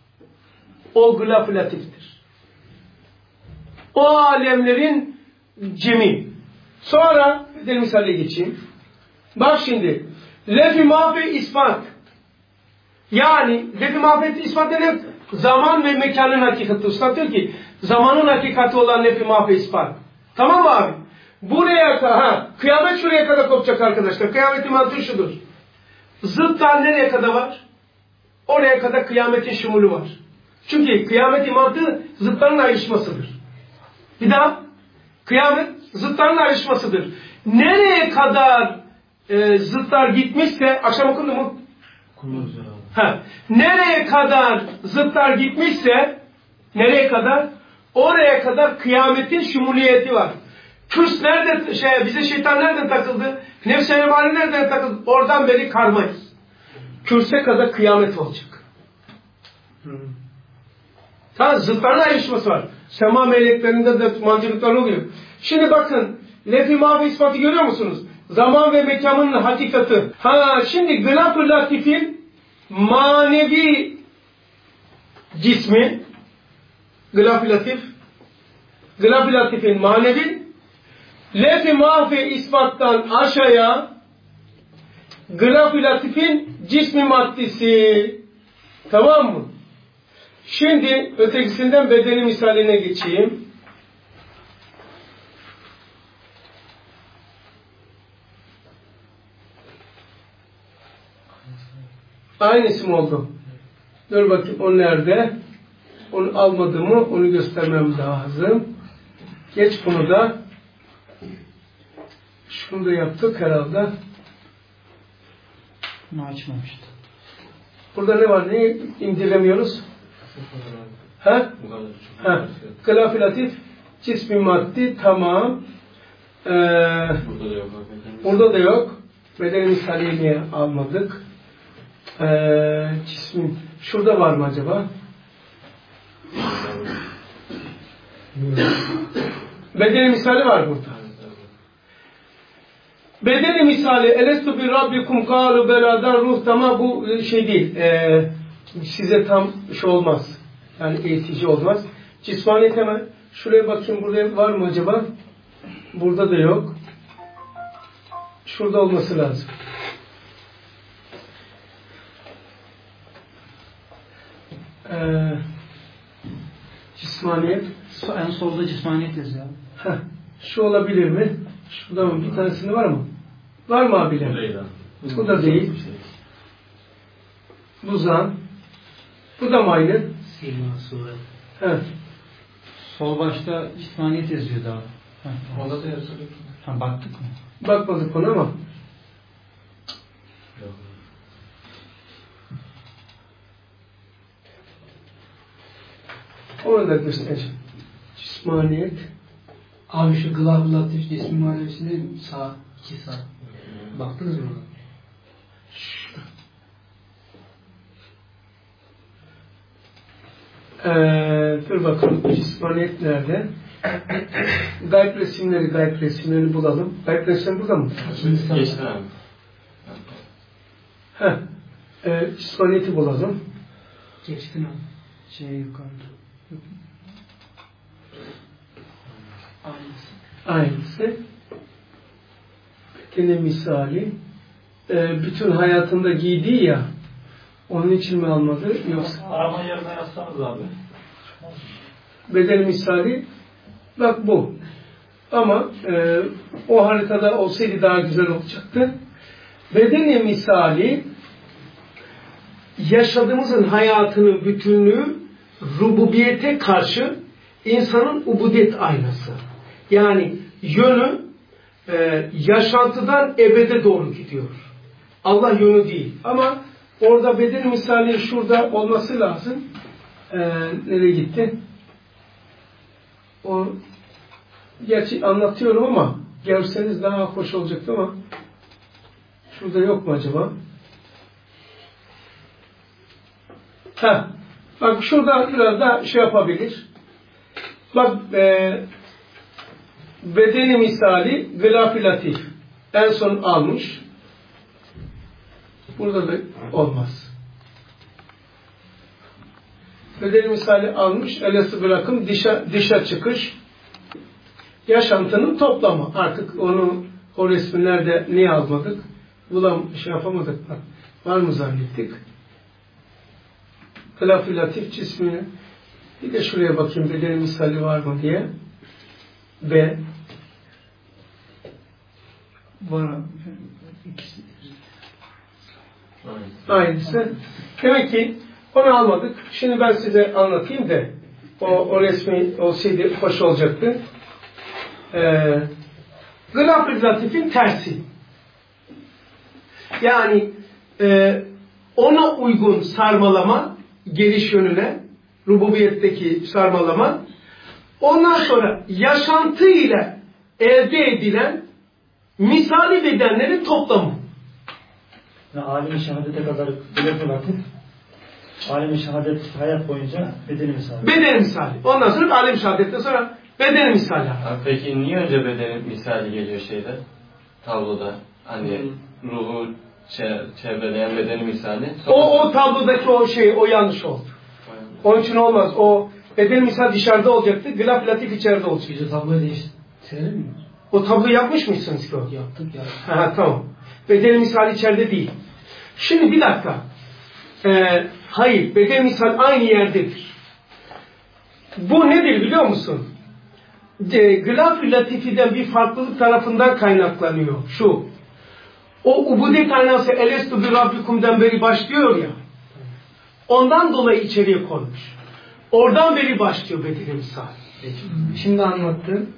O gılaf-ı latiftir. O alemlerin cemi. Sonra bir misale geçeyim. Bak şimdi. Lef-i mahve ispat. Yani lef-i mahve ispat demek zaman ve mekanın hakikati. Usta diyor ki zamanın hakikati olan lef-i mahve ispat. Tamam mı abi? Buraya kadar, kıyamet şuraya kadar kopacak arkadaşlar. Kıyametin mantığı şudur. Zıtlar nereye kadar var? Oraya kadar kıyametin şumulu var. Çünkü kıyametin mantığı zıtların ayrışmasıdır. Bir daha. Kıyamet zıtların ayrışmasıdır. Nereye kadar zıtlar gitmişse, akşam okundu mu? Nereye kadar zıtlar gitmişse, nereye kadar? Oraya kadar kıyametin şumuliyeti var. Kürs nerede, bize şeytan nereden takıldı? Nefs-i emare nereden takıldı? Oradan beri karmayız. Kürse kadar kıyamet olacak. Zıtların ayrışması var. Sema meleklerinde de mancınıklar oluyor. Şimdi bakın, lef-i mahve ispatı görüyor musunuz? Zaman ve mekanın hakikati. Şimdi gılaf-ı latifin manevi cismi, gılaf-ı latifin manevi, lef-i mahve ispattan aşağıya gılaf-ı latifin cismi maddesi. Tamam mı? Şimdi ötekisinden bedeni misaline geçeyim. Aynısı mı oldu? Dur bakayım o nerede? Onu almadığımı onu göstermem lazım. Geç bunu da. Şunu da yaptık herhalde. Bunu açmamıştı. Burada ne var? Neyi indiremiyoruz? Gılaf-ı latif cismi maddi tamam. Burada da yok. Bedeni misaliye niye almadık? Cismin şurada var mı acaba? Bedeni misali var burada. Bedeni misali elestu bir rabbikum kalu beladan ruh tamam bu şey değil. Size tam olmaz. Yani eğitici olmaz. Cismaniyet hemen şuraya bakayım burada var mı acaba? Burada da yok. Şurada olması lazım. Cismaniyet. En solda cismaniyet yazıyor. Heh. Şu olabilir mi? Şurada mı? Bir tanesinde var mı? Var mı abiler? Bu değil abi. Bu da değil. Bu zan. Bu da mı aynı? Sima suret. Heh. Sol başta cismaniyet yazıyordu abi. Heh. Onda da yazıyor. Ha, baktık mı? Bakmadık ona ama. Yok. Onu da göstereceğim. Cismaniyet. Abi şu Gılab-ı Latif cismi manevisinin sağ, 2 sağ. Baktınız mı ona? Dur bakalım. Cismaniyet nerede? Gayb resimlerini bulalım. Gayb resimleri burada mı? Geçti abi. Heh. Cismaniyeti bulalım. Geçtin abi. Yukarıda. Aynısı. Bedeni misali. Bütün hayatında giydiği ya, onun için mi almadı? Yoksa Arama yerine yazsanız abi. bedeni misali bak bu. Ama o haritada olsaydı daha güzel olacaktı. Bedeni misali yaşadığımızın hayatının bütünlüğü rububiyete karşı insanın ubudiyet aynası. Yani yönü yaşantıdan ebede doğru gidiyor. Allah yönü değil. Ama orada beden misali şurada olması lazım. Nereye gitti? O gerçi anlatıyorum ama görseniz daha hoş olacaktı ama şurada yok mu acaba? Bak şurada biraz daha şey yapabilir. Bak bedeni misali gılaf-ı latif. En son almış. Burada da olmaz. Bedeni misali almış. Elesi bırakım. Dışa çıkış. Yaşantının toplamı. Artık onu o resimlerde niye almadık? Şey yapamadık. Var mı zannettik? Gılaf-ı latif cismini. Bir de şuraya bakayım bedeni misali var mı diye. Ve Var. aynısı. Demek ki onu almadık. Şimdi ben size anlatayım da o resmi olsaydı hoş olacaktı. Gılaf-ı latifin tersi. Yani ona uygun sarmalama, geliş yönüne, rububiyetteki sarmalama, ondan sonra yaşantıyla elde edilen misali bedenlerin toplamı. Alim-i şehadete kadar gılaf-ı latif. Alim-i şehadet hayat boyunca bedeni misali. Bedeni misali. Ondan sonra alim şehadetten sonra bedeni misali. Abi peki niye önce bedeni misali geliyor şeyde? Tabloda. Hani ruhu çevreleyen bedeni misali. O tablodaki o yanlış oldu. Onun için olmaz. O bedeni misal dışarıda olacaktı. Gılaf-ı latif içeride olacak. Biz o tabloyu değiştirelim mi? O tabloyu yapmış mısınız ki o? Yaptık ya. Tamam. Bedeni misal içeride değil. Şimdi bir dakika. Hayır. Bedeni misal aynı yerdedir. Bu nedir biliyor musun? Gılaf-ı latifiden bir farklılık tarafından kaynaklanıyor. Şu. O ubudiyet aynası elestu bi rabbikum'den beri başlıyor ya. Ondan dolayı içeriye konmuş. Oradan beri başlıyor bedeni misal. Şimdi anlattın.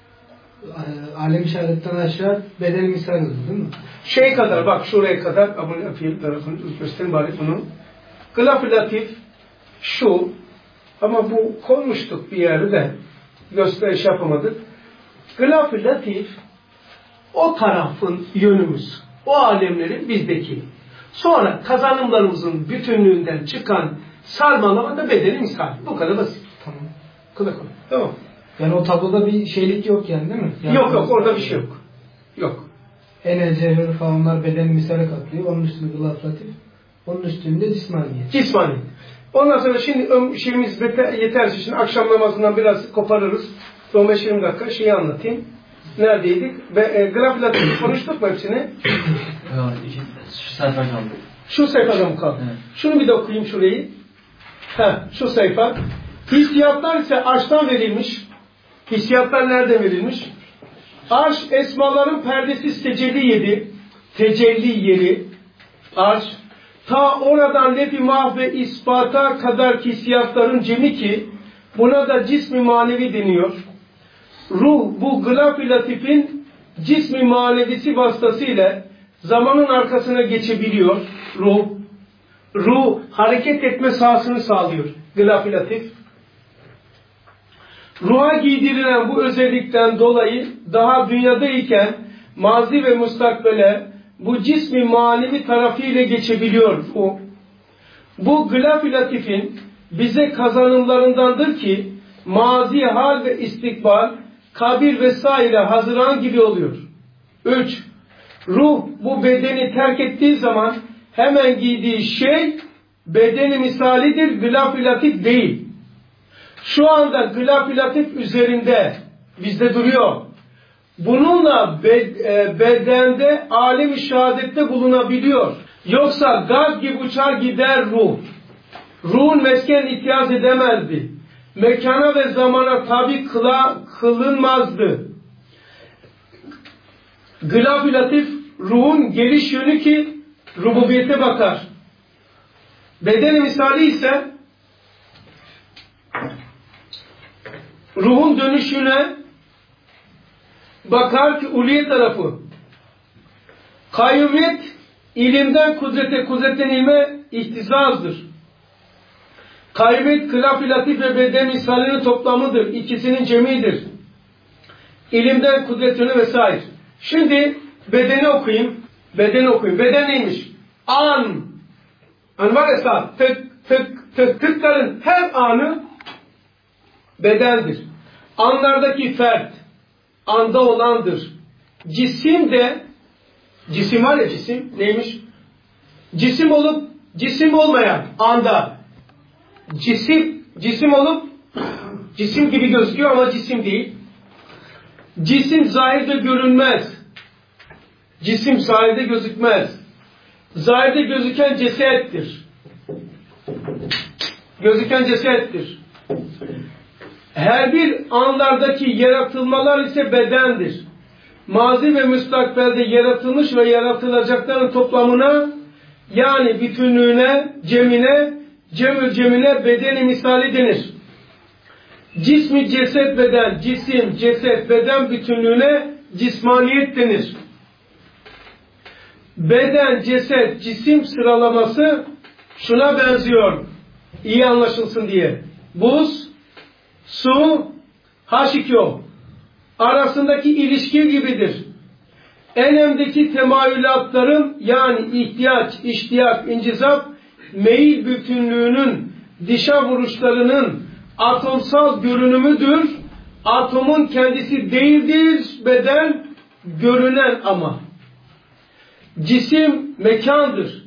Alem-i şehadetten aşağı bedeni misal değil mi? Şey kadar bak şuraya kadar abone yapayım tarafını gösterin bari bunu. Gılaf-ı latif şu ama bu konmuştuk bir yerde gösteriş yapamadık. Gılaf-ı latif o tarafın yönümüz. O alemlerin bizdeki. Sonra kazanımlarımızın bütünlüğünden çıkan sarmalama da bedeni misal. Bu kadar basit. Tamam. Kolay. Tamam. Yani o tabloda bir şeylik yok yani değil mi? Yani Yok orada bir şey yok. Yok. Enel, cevher falan onlar bedeni misale katlıyor. Onun üstünde gılaf latif. Onun üstünde cismaniyet. Cismani. Ondan sonra şimdi şeyimiz yetersiz. Şimdi akşam namazından biraz koparırız. 15-20 dakika şeyi anlatayım. Neredeydik? Ve Gılaf-ı latif konuştuk mu hepsini? Şu sayfa kaldı. Şu sayfada mı kaldı? Evet. Şunu bir de okuyayım şurayı. Şu sayfa. Hissiyatlar ise arştan verilmiş. Hissiyatlar nereden verilmiş? Arş esmaların perdesiz tecelli yeri. Arş. Ta oradan nefi mah ve ispata kadar hissiyatların cemi ki buna da cismi manevi deniyor. Ruh bu gılaf-ı latifin cismi manevisi vasıtasıyla zamanın arkasına geçebiliyor. Ruh hareket etme sahasını sağlıyor. Gılaf-ı latif. Ruha giydirilen bu özellikten dolayı daha dünyadayken mazi ve mustakbele bu cismi manevi tarafıyla geçebiliyor. Bu gılaf-ı latifin bize kazanımlarındandır ki mazi, hal ve istikbal, kabir vesaire hazıran gibi oluyor. 3. Ruh bu bedeni terk ettiği zaman hemen giydiği şey bedeni misalidir, gılaf-ı latif değil. Şu anda gılaf-ı latif üzerinde bizde duruyor. Bununla bedende alem-i şehadette bulunabiliyor. Yoksa gaz gibi uçar gider ruh. Ruhun mesken ihtiyaz edemezdi. Mekana ve zamana tabi kılınmazdı. Gılaf-ı latif ruhun geliş yönü ki rububiyete bakar. Beden misali ise ruhun dönüşüne bakar ki ulviye tarafı. Kayyumiyet ilimden kudrete, kudretten ilme ihtizazdır. Kayyumiyet gılaf-ı latif ve beden misalinin toplamıdır. İkisinin cemidir. İlimden kudretini vesaire. Şimdi bedeni okuyayım. Beden neymiş? An var ya saat. Tıkların her anı bedendir. Anlardaki fert anda olandır. Cisim de cisim var ya cisim neymiş? Cisim olup cisim olmayan anda cisim olup cisim gibi gözüküyor ama cisim değil. Cisim zahirde görünmez. Cisim zahirde gözükmez. Zahirde gözüken cesettir. Her bir anlardaki yaratılmalar ise bedendir. Mazi ve müstakbelde yaratılmış ve yaratılacakların toplamına yani bütünlüğüne, cemine bedeni misali denir. Cismi ceset beden, cisim, ceset, beden bütünlüğüne cismaniyet denir. Beden, ceset, cisim sıralaması şuna benziyor. İyi anlaşılsın diye. Buz, su, H2O arasındaki ilişki gibidir. Elemdeki temayülatların yani ihtiyaç, iştiyak, incizap, meyil bütünlüğünün dışa vuruşlarının atomsal görünümüdür. Atomun kendisi değildir beden, görünen ama. Cisim mekandır.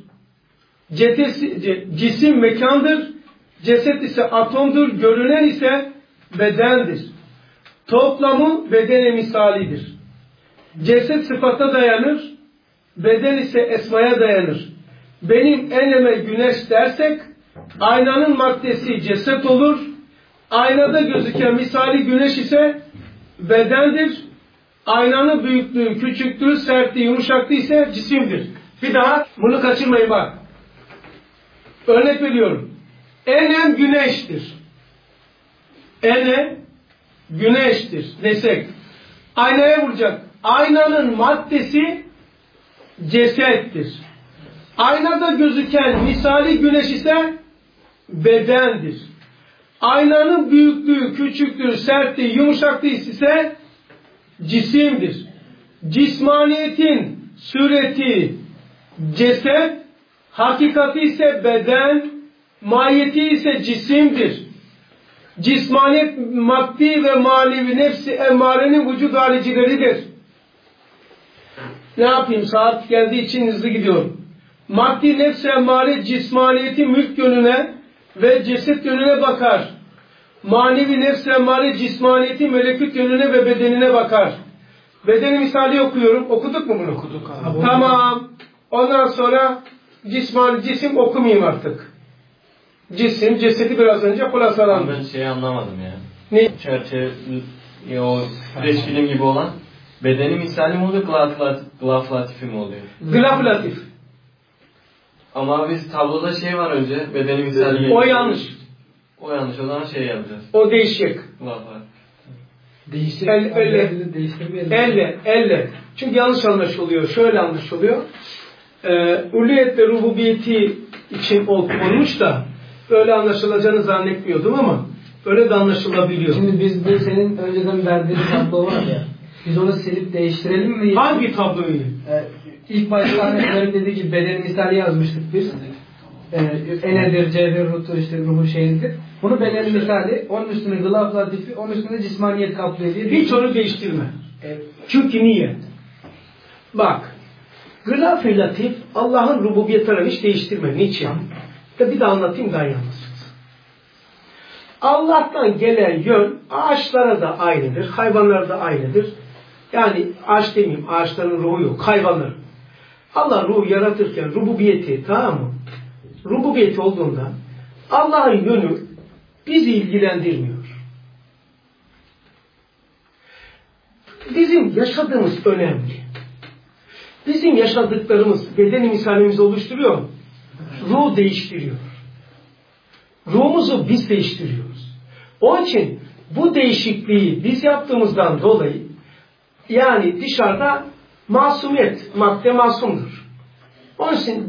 Cisim mekandır. Ceset ise atomdur. Görünen ise bedendir. Toplamı bedene misalidir. Ceset sıfata dayanır. Beden ise esmaya dayanır. Benim eneme güneş dersek aynanın maddesi ceset olur. Aynada gözüken misali güneş ise bedendir. Aynanın büyüklüğü, küçüklüğü, sertliği, yumuşaklığı ise cisimdir. Bir daha bunu kaçırmayın bak. Örnek veriyorum. Enem güneştir. Ene güneştir desek. Aynaya vuracak. Aynanın maddesi cesettir. Aynada gözüken misali güneş ise bedendir. Aynanın büyüklüğü, küçüklüğü, sertliği, yumuşaklığı ise cisimdir. Cismaniyetin sureti ceset, hakikati ise beden, mahiyeti ise cisimdir. Cismaniyet maddi ve manevi nefsi emmarenin vücud haricileridir. Ne yapayım? Saat geldiği için hızlı gidiyorum. Maddi nefsi emmare cismaniyeti mülk yönüne ve ceset yönüne bakar. Manevi nefsi emmare cismaniyeti melekut yönüne ve bedenine bakar. Bedeni misali okuyorum. Okuduk mu bunu? Okuduk abi. Tamam. Ondan sonra cisim okumayayım artık. Cisim, cesedi biraz önce Ben kulasalandı. şeyi anlamadım ya. Ne? Çerçeve, o süreç film gibi olan bedeni misali mi oluyor, glaf latifi mi oluyor? Glaf latif. Ama biz tabloda şey var önce, bedeni misali geliyor. O yanlış. O yanlış, o zaman şey yapacağız. O değişik. Glaf latif. Elle. Çünkü yanlış anlaşılıyor. Şöyle anlaşılıyor. Uluhiyet ve rububiyeti için konmuş da öyle anlaşılacağını zannetmiyordum ama öyle de anlaşılabiliyor. Şimdi biz bu senin önceden verdiğin tablo var ya, biz onu silip değiştirelim mi? Hangi tabloyu? İlk başta Ahmetlerin dediği gibi beden misali yazmıştık biz. Enedir, cevher, rutu, işte ruhu şeyidir. Bunu beden misali, onun üstüne gılaf latifi, onun üstüne cismaniyet kaplıyor diye. Hiç onu değiştirme. Çünkü niye? Bak, gılaf-ı latif Allah'ın rububiyet tarafı hiç değiştirme. Niçin? Bir de anlatayım daha yalnız. Allah'tan gelen yön ağaçlara da aynıdır, hayvanlara da aynıdır. Yani ağaç demeyeyim, ağaçların ruhu yok, hayvanlar. Allah ruhu yaratırken rububiyeti, tamam mı? Rububiyeti olduğunda Allah'ın yönü bizi ilgilendirmiyor. Bizim yaşadığımız önemli. Bizim yaşadıklarımız bedeni misalimizi oluşturuyor. Ruh değiştiriyor. Ruhumuzu biz değiştiriyoruz. Onun için bu değişikliği biz yaptığımızdan dolayı yani dışarıda masumiyet, madde masumdur. Onun için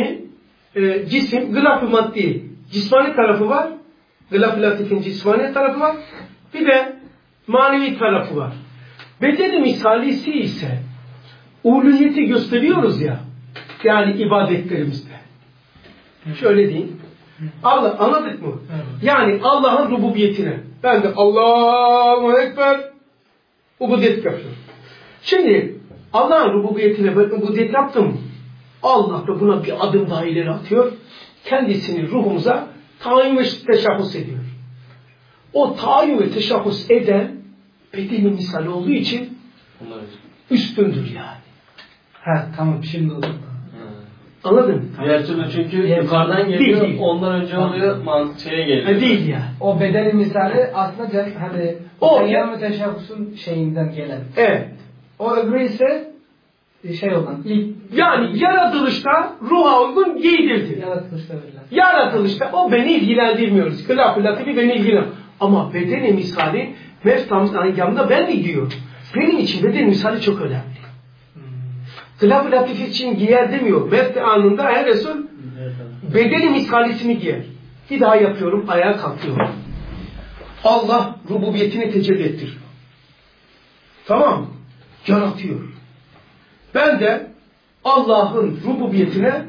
cisim gılaf-ı maddi, cismani tarafı var. Gılaf-ı latifin cismani tarafı var. Bir de manevi tarafı var. Bedeni misalisi ise uluhiyeti gösteriyoruz ya. Yani ibadetlerimizde. Şöyle diyeyim. Allah, anladık mı? Yani Allah'ın rububiyetine. Ben de Allahu Ekber ubudiyet yapıyorum. Şimdi Allah'ın rububiyetine ben ubudiyet yaptım. Allah da buna bir adım daha ileri atıyor. Kendisini ruhumuza tayin ve teşahhus ediyor. O tayin ve teşahhus eden bedeni misali olduğu için üstündür yani. Ha tamam, şimdi oldu. Anladın mı? Diğer türlü çünkü yukarıdan geliyor, değil. ondan önce oluyor, şeye geliyor. Değil yani. O bedenin misali aslında hani O Teyyam ve Teşahhus'un şeyinden gelen. Evet. O öbürü ise şey olan ilk Yani yaratılışta ruha uygun giydirdi. yaratılışta verilen. Yaratılışta o beni ilgilendirmiyor. Gılaf-ı latifi beni ilgilendirmiyor. Ama bedeni misali meftamın yanında ben de giyiyorum. Benim için bedeni misali çok önemli. Gılaf-ı latif için giyer demiyor. Mefte anında her Resul bedeni misalisini giyer. Bir daha yapıyorum, ayağa kalkıyorum. Allah rububiyetini tecelli ettiriyor. Tamam mı? Yaratıyor. Ben de Allah'ın rububiyetine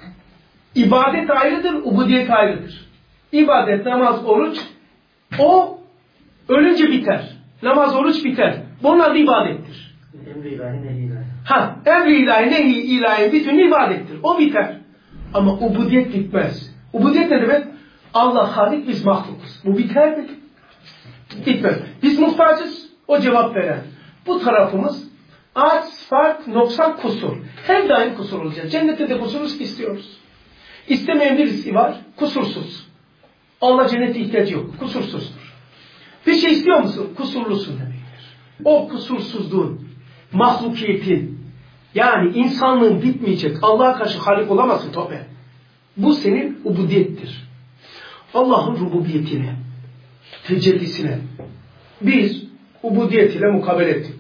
ibadet ayrıdır, ubudiyet ayrıdır. İbadet, namaz, oruç o ölünce biter. Namaz, oruç biter. Bunlar da ibadettir. Emri ilahi, nehi ilahi. Emri ilahi, nehi ilahi bütün ibadettir. O biter. Ama ubudiyet bitmez. Ubudiyet ne demek? Allah halik, biz mahlukuz. Bu biter mi? Bitmez. Biz muhtacız, o cevap veren. Bu tarafımız az, fark, noksan, kusur. Hem daim kusur olacağız. Cennette de kusuruz istiyoruz. İstemeyen birisi var, kusursuz. Allah cennete ihtiyacı yok, kusursuzdur. Bir şey istiyor musun? Kusurlusun demektir. O kusursuzluğun, mahlukiyetin, yani insanlığın bitmeyecek, Allah'a karşı halik olamazsın tabi. Bu senin ubudiyettir. Allah'ın rububiyetine, tecellisine biz ubudiyet ile mukabele ettik.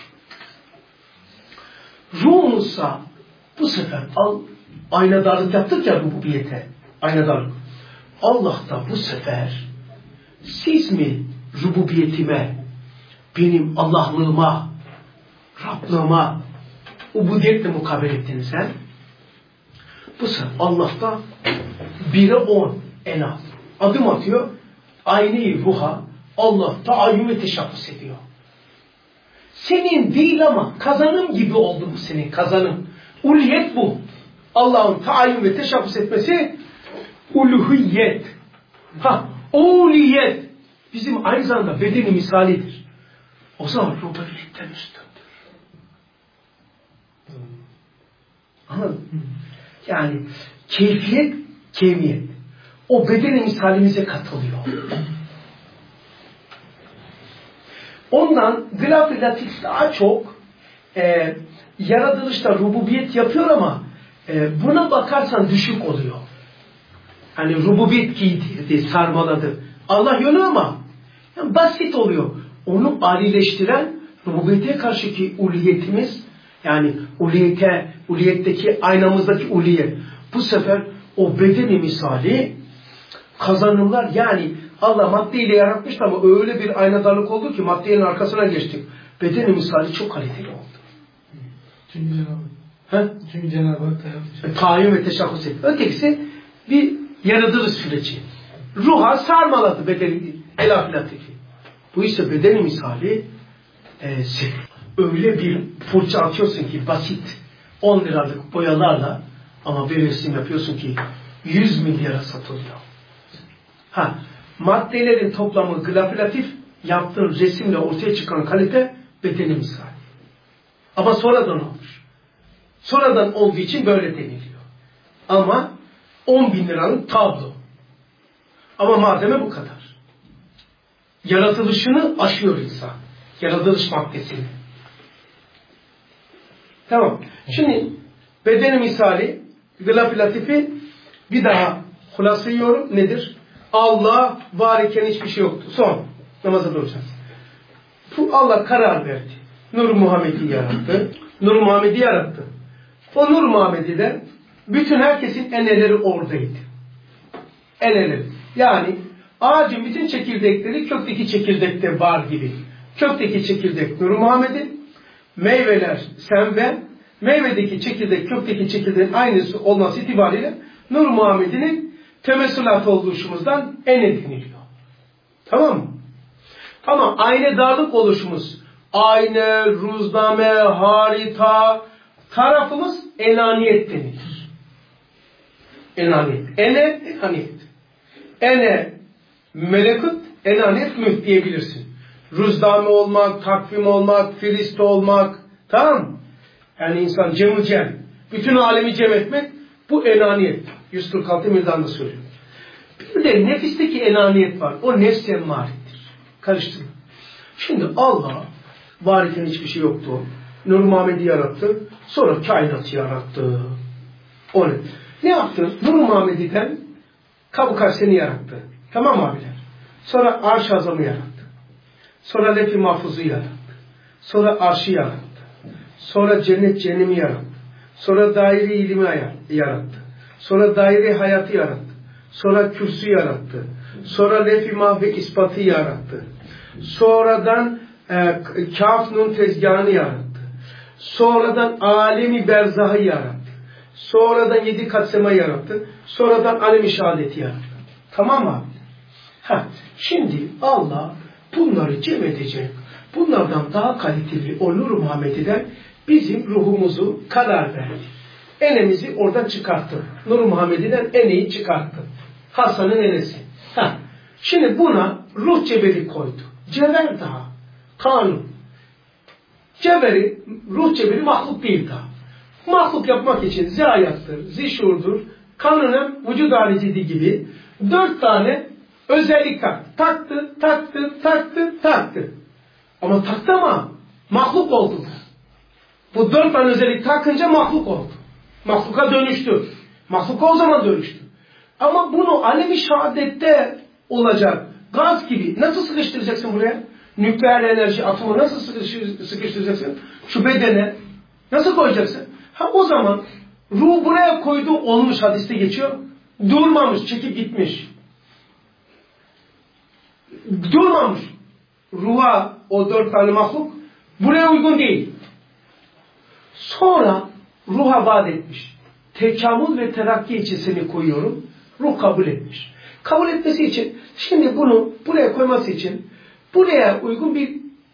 Ruhumuzsa bu sefer aynadarlık yaptık ya rububiyete, aynadarlık. Allah da bu sefer siz mi rububiyetime, benim Allah'lığıma, Rablığıma ubudiyetle mukabele ettiniz he? Bu sefer Allah da 1'e 10 en az adım atıyor. Aynı ruha Allah taayyün ve teşabbüs ediyor. Senin değil ama kazanım gibi oldu bu senin kazanım. Uluhiyet bu. Allah'ın taayyün ve teşabbüs etmesi uluhiyet. Uluhiyet bizim aynı zamanda bedeni misalidir. O zaman rububiyetten üstündür. Anladın mı? Yani keyfiyet, kemiyet. o bedeni misalimize katılıyor. Ondan gılaf-ı latif daha çok yaratılışta rububiyet yapıyor ama buna bakarsan düşük oluyor. Hani rububiyet giydirdi, sarmaladı. Allah yolu ama yani basit oluyor. Onu alileştiren rububiyete karşıki uliyetimiz, yani uliyetteki aynamızdaki uliyet. Bu sefer o bedeni misali kazanımlar, yani Allah maddeyle yaratmıştı ama öyle bir aynadarlık oldu ki maddenin arkasına geçtik. Bedeni misali çok kaliteli oldu. Çünkü Cenab-ı Hak tayin ve teşakküs etti. Ötekisi bir yaratılış süreci. Ruha sarmaladı bedeni, elaf latifi. Bu ise bedeni misali öyle bir fırça atıyorsun ki basit 10 liralık boyalarla, ama bir resim yapıyorsun ki 100 milyara satılıyor. Maddelerin toplamı gılaf-ı latif, yaptığın resimle ortaya çıkan kalite bedeni misali. Ama sonradan olmuş. Sonradan olduğu için böyle deniliyor. Ama 10.000 liralık tablo. Ama malzeme bu kadar. Yaratılışını aşıyor insan. Yaratılış maddesini. Tamam. Şimdi bedeni misali, gılaf-ı latifi bir daha hulaslıyorum. Nedir? Allah var iken hiçbir şey yoktu. Son. Namaza duracağız. Bu Allah karar verdi. Nur Muhammed'i yarattı. Nur Muhammed'i yarattı. O Nur Muhammed'de bütün herkesin eneleri oradaydı. Eneleri. Yani ağacın bütün çekirdekleri kökteki çekirdekte var gibi. Kökteki çekirdek Nur Muhammed'in, meyveler sen ben, meyvedeki çekirdek kökteki çekirdeğin aynısı olması itibariyle Nur Muhammed'in temessülat oluşumuzdan en ediniliyor. Tamam mı? Ama aynı darlık oluşumuz, ayna, ruzname, harita tarafımız enaniyet denilir. Enaniyet. Enaniyet. Ene melekut, enaniyet mülk diyebilirsin. Ruzname olmak, takvim olmak, filiste olmak, tamam mı? Yani insan cem-i cem, bütün alemi cem etmek, bu enaniyet. 146 Mizan'da söylüyor. Bir de nefisteki enaniyet var. O nefs emmarettir. Karıştırma. Şimdi Allah var iken hiçbir şey yoktu. Nur Muhammed'i yarattı. Sonra kainatı yarattı. O ne yaptı? Nur Muhammed'den Kabuk Arsen'i yarattı. Tamam abiler. Sonra Arş-ı Azam'ı yarattı. Sonra Lef-i Mahfuz'u yarattı. Sonra Arş'ı yarattı. Sonra Cennet Cehennemi yarattı. Sonra daire ilmi yarattı. Sonra daire hayatı yarattı. Sonra kürsü yarattı. Sonra Lef-i Mahve ispatı yarattı. Sonradan Kaf Nun tezgahını yarattı. Sonradan alemi berzahı yarattı. Sonradan 7 kat sema yarattı. Sonradan alem-i şehadeti yarattı. Tamam mı? Şimdi Allah bunları cem edecek. Bunlardan daha kaliteli o Nur Muhammed'den bizim ruhumuzu karar verdi. Enemizi oradan çıkarttı. Nur Muhammed'den eneyi çıkarttı. Hasan'ın enesi. Şimdi buna ruh cebeli koydu. Cevher daha. Kanun. Cevheri, ruh cebeli mahluk değil daha. Mahluk yapmak için ziyayattır, zişurdur, kanunun vücud haricidi gibi 4 tane özellik taktı. Ama taktı ama mahluk oldu. Bu 4 tane özellik takınca mahluk oldu. Mahluka dönüştü. Mahluka o zaman dönüştü. Ama bunu alem-i şehadette olacak gaz gibi nasıl sıkıştıracaksın buraya? Nükleer enerji atomu nasıl sıkıştıracaksın? Şu bedene nasıl koyacaksın? O zaman ruh buraya koydu, olmuş, hadiste geçiyor. Durmamış, çekip gitmiş. Durmamış. Ruha o 4 tane mahluk buraya uygun değil. Sonra ruha vaat etmiş. Tekamül ve terakki için seni koyuyorum. Ruh kabul etmiş. Kabul etmesi için, şimdi bunu buraya koyması için buraya uygun bir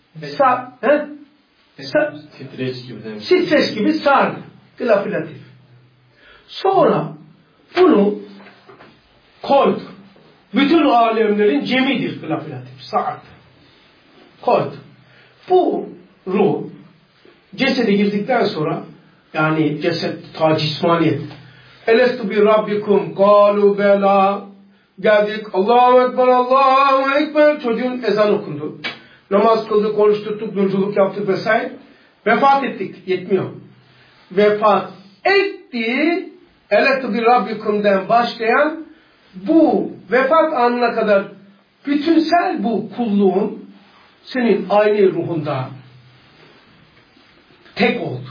streç gibi sardı. Gılaf-ı latif. Sonra bunu koydu. Bütün alemlerin cemidir gılaf-ı latif. Saat. Koydu. Bu ruh cesede girdikten sonra, yani ceset ta cismaniyet. Elestu bi rabbikum kalu bela. Geldik. Allahu Ekber, Allahu Ekber. Çocuğun ezan okundu. Namaz kıldık, oruç tuttuk, yolculuk yaptık vesaire. Vefat ettik. Yetmiyor. Vefat etti. Elektü bir Rabbikum'den başlayan bu vefat anına kadar bütünsel bu kulluğun senin aynı ruhunda tek oldu.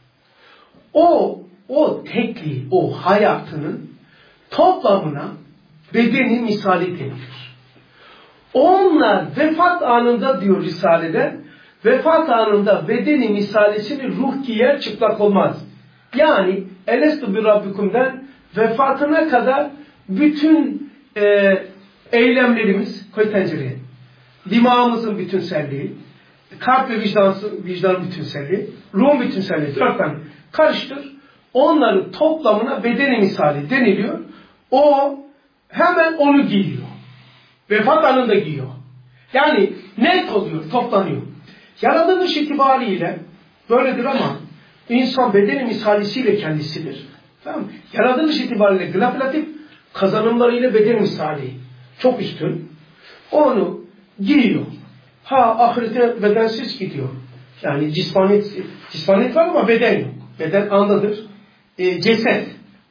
O tekliği, o hayatının toplamına bedeni misali denilir. Onlar vefat anında diyor Risale'de, vefat anında bedeni misalisini ruh giyer, çıplak olmaz. Yani Elestu bir Rabbikum'den vefatına kadar bütün eylemlerimiz, koy tencereye, dimağımızın bütünselliği, kalp ve vicdanın bütünselliği, ruhun bütünselliği, 4 tane karıştır. Onların toplamına bedeni misali deniliyor. O hemen onu giyiyor. Vefat anında giyiyor. Yani net oluyor, toplanıyor. Yaratılış itibariyle böyledir ama insan bedeni misalisiyle kendisidir. Tamam mı? Yaratılış itibariyle glaflatif kazanımlarıyla beden misali çok üstün. Onu giyiyor. Ahirete bedensiz gidiyor. Yani cismaniyet var ama beden yok. Beden andadır. Ceset.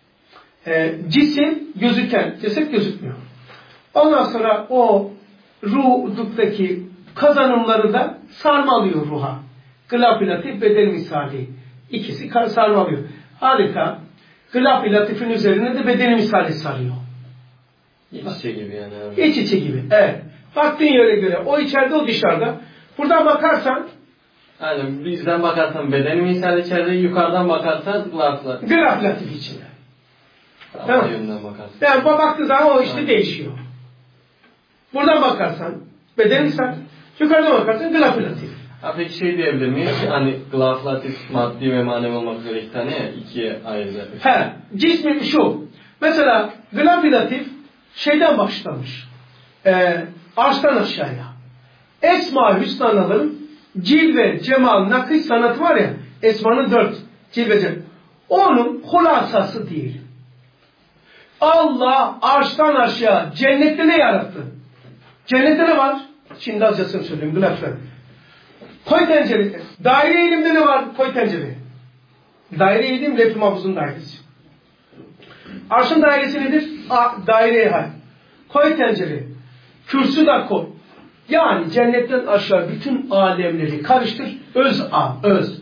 Cisim gözüken, ceset gözükmüyor. Ondan sonra o ruhdaki kazanımları da sarmalıyor ruha. Glaf-ı beden misali. İkisi sarmalıyor. Harika. Glaf-ı latifin üzerine de bedeni misali sarıyor. İç içe gibi yani abi. İç içe gibi. Evet. Baktığın yere göre o içeride o dışarıda. Buradan bakarsan Yani bizden bakarsan bedeni misal içeride, yukarıdan bakarsan glafla. Glaf latif içinde. Tamam. Yönden bakarsan. Yani baktığı zaman o işte değişiyor. Buradan bakarsan beden misal, yukarıdan bakarsan glaf latif. Ha peki şey diyebilir miyiz? Hani glaf latif maddi ve manevi olmak üzere 2 tane ya, 2'ye ayrılır. Cismi şu. Mesela glaf latif şeyden başlamış. Arştan aşağıya. Esma-i Hüsna'ların cilve, cemal, nakış sanatı var ya, Esma'nın 4 cilve, cemal. Onun hulasası değil. Allah arştan aşağı cennette ne yarattı? Cennette ne var? Şimdi azcasını söyleyeyim. Glaf'tan. Koy tencere. Daire ilimde ne var? Koy tencere. Daire ilim lef-i mahfuzun dairesi. Arşın dairesi nedir? Daire-i hal. Koy tencere. Kürsü de koy. Yani cennetten aşağı bütün alemleri karıştır. Öz.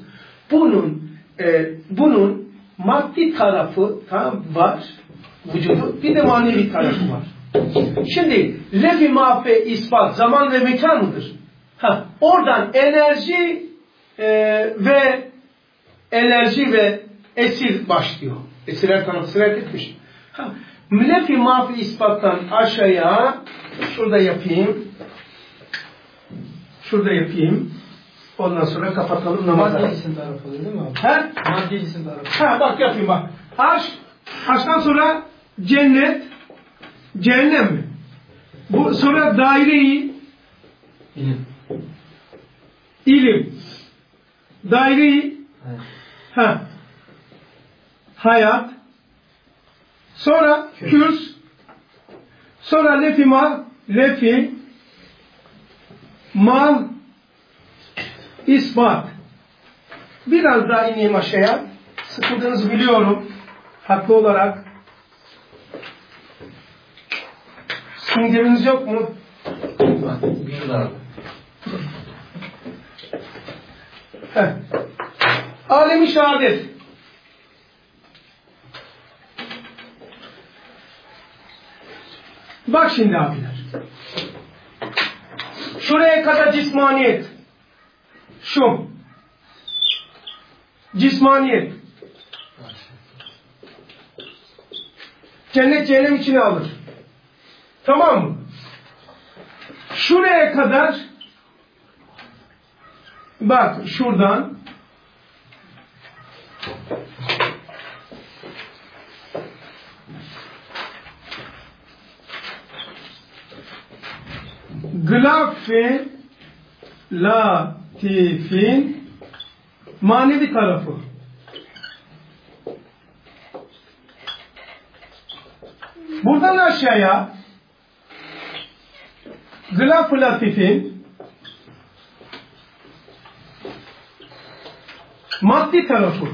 Bunun maddi tarafı var. Vücudu. Bir de manevi tarafı var. Şimdi lef-i mahfe ispat zaman ve mekan mıdır? Oradan enerji ve esir başlıyor. Esir her tarafı sirayet etmiş. Lef-i mahfe ispattan aşağıya şurada yapayım. Ondan sonra kapatalım namazı. Maddi isim tarafı oluyor değil mi abi? Maddi isim tarafı. Bak yapayım bak. Arştan sonra cennet, cehennem mi? Bu sonra daire-i ilim. Daire-i hayat. Sonra kürs. Sonra lefi mal ispat. Biraz daha ineyim aşağıya. Sıkıldığınızı biliyorum. Haklı olarak. Sindiriniz yok mu? Bir daha. Alem-i şehadet. Bak şimdi abiler. Şuraya kadar cismaniyet. Şu. Cismaniyet. Cennet cehennem içine alır. Tamam mı? Şuraya kadar bak şuradan glaf-ı latifin manevi tarafı. Buradan aşağıya Gılaf-ı Latif'in maddi tarafı.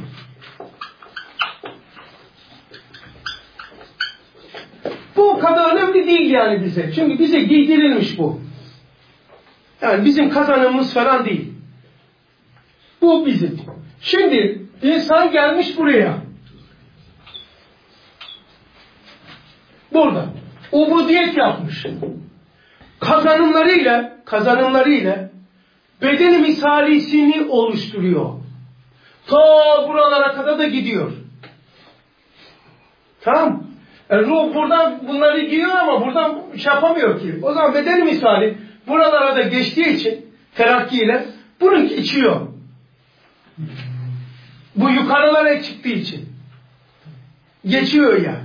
Bu o kadar önemli değil yani bize. Çünkü bize giydirilmiş bu. Yani bizim kazanımımız falan değil. Bu bizim. Şimdi insan gelmiş buraya. Burada. Ubudiyet yapmış. Kazanımlarıyla bedeni misalisini oluşturuyor. Ta buralara kadar da gidiyor. Tamam. Ruh buradan bunları giyiyor ama buradan şey yapamıyor ki. O zaman bedeni misali buralara da geçtiği için terakkiyle bunu içiyor. Bu yukarılara çıktığı için. Geçiyor yani.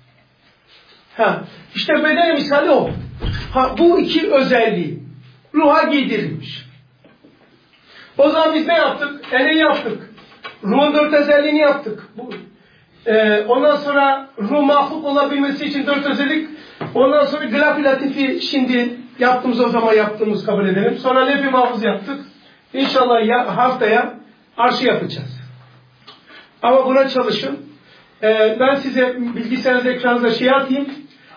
İşte bedeni misali o. Bu iki özelliği. Ruha giydirilmiş. O zaman biz ne yaptık? Neyi yaptık? Ruhun 4 özelliğini yaptık. Ondan sonra ruh mahluk olabilmesi için 4 özellik. Ondan sonra Gılaf-ı Latif'i şimdi o zaman yaptığımız kabul edelim. Sonra Lef-i Mahfuz yaptık. İnşallah haftaya arşı yapacağız. Ama buna çalışın. Ben size bilgisayarınızda ekranınıza şey atayım.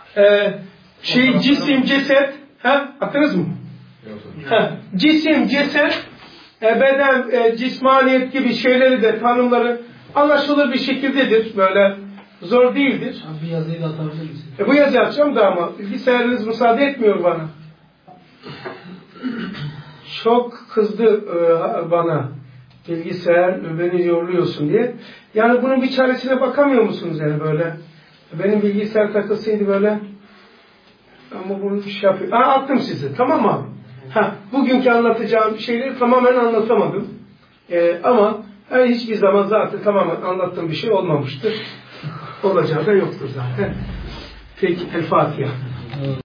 Cisim, ceset. Attınız mı? Cisim, ceset, beden, cismaniyet gibi şeyleri de tanımları anlaşılır bir şekildedir. Böyle zor değildir. Bir yazıyı da atabilir misin? Bu yazı atacağım da ama bilgisayarınız müsaade etmiyor bana. Çok kızdı bana. Bilgisayar beni yoruluyorsun diye. Yani bunun bir çaresine bakamıyor musunuz yani böyle? Benim bilgisayar takılsaydı böyle. Ama bunu bir şey yapıyor. Attım size. Tamam mı? Bugünkü anlatacağım şeyleri tamamen anlatamadım. Ama hiçbir zaman zaten tamamen anlattığım bir şey olmamıştır. Olacağı da yoktur zaten. Peki, El Fatiha.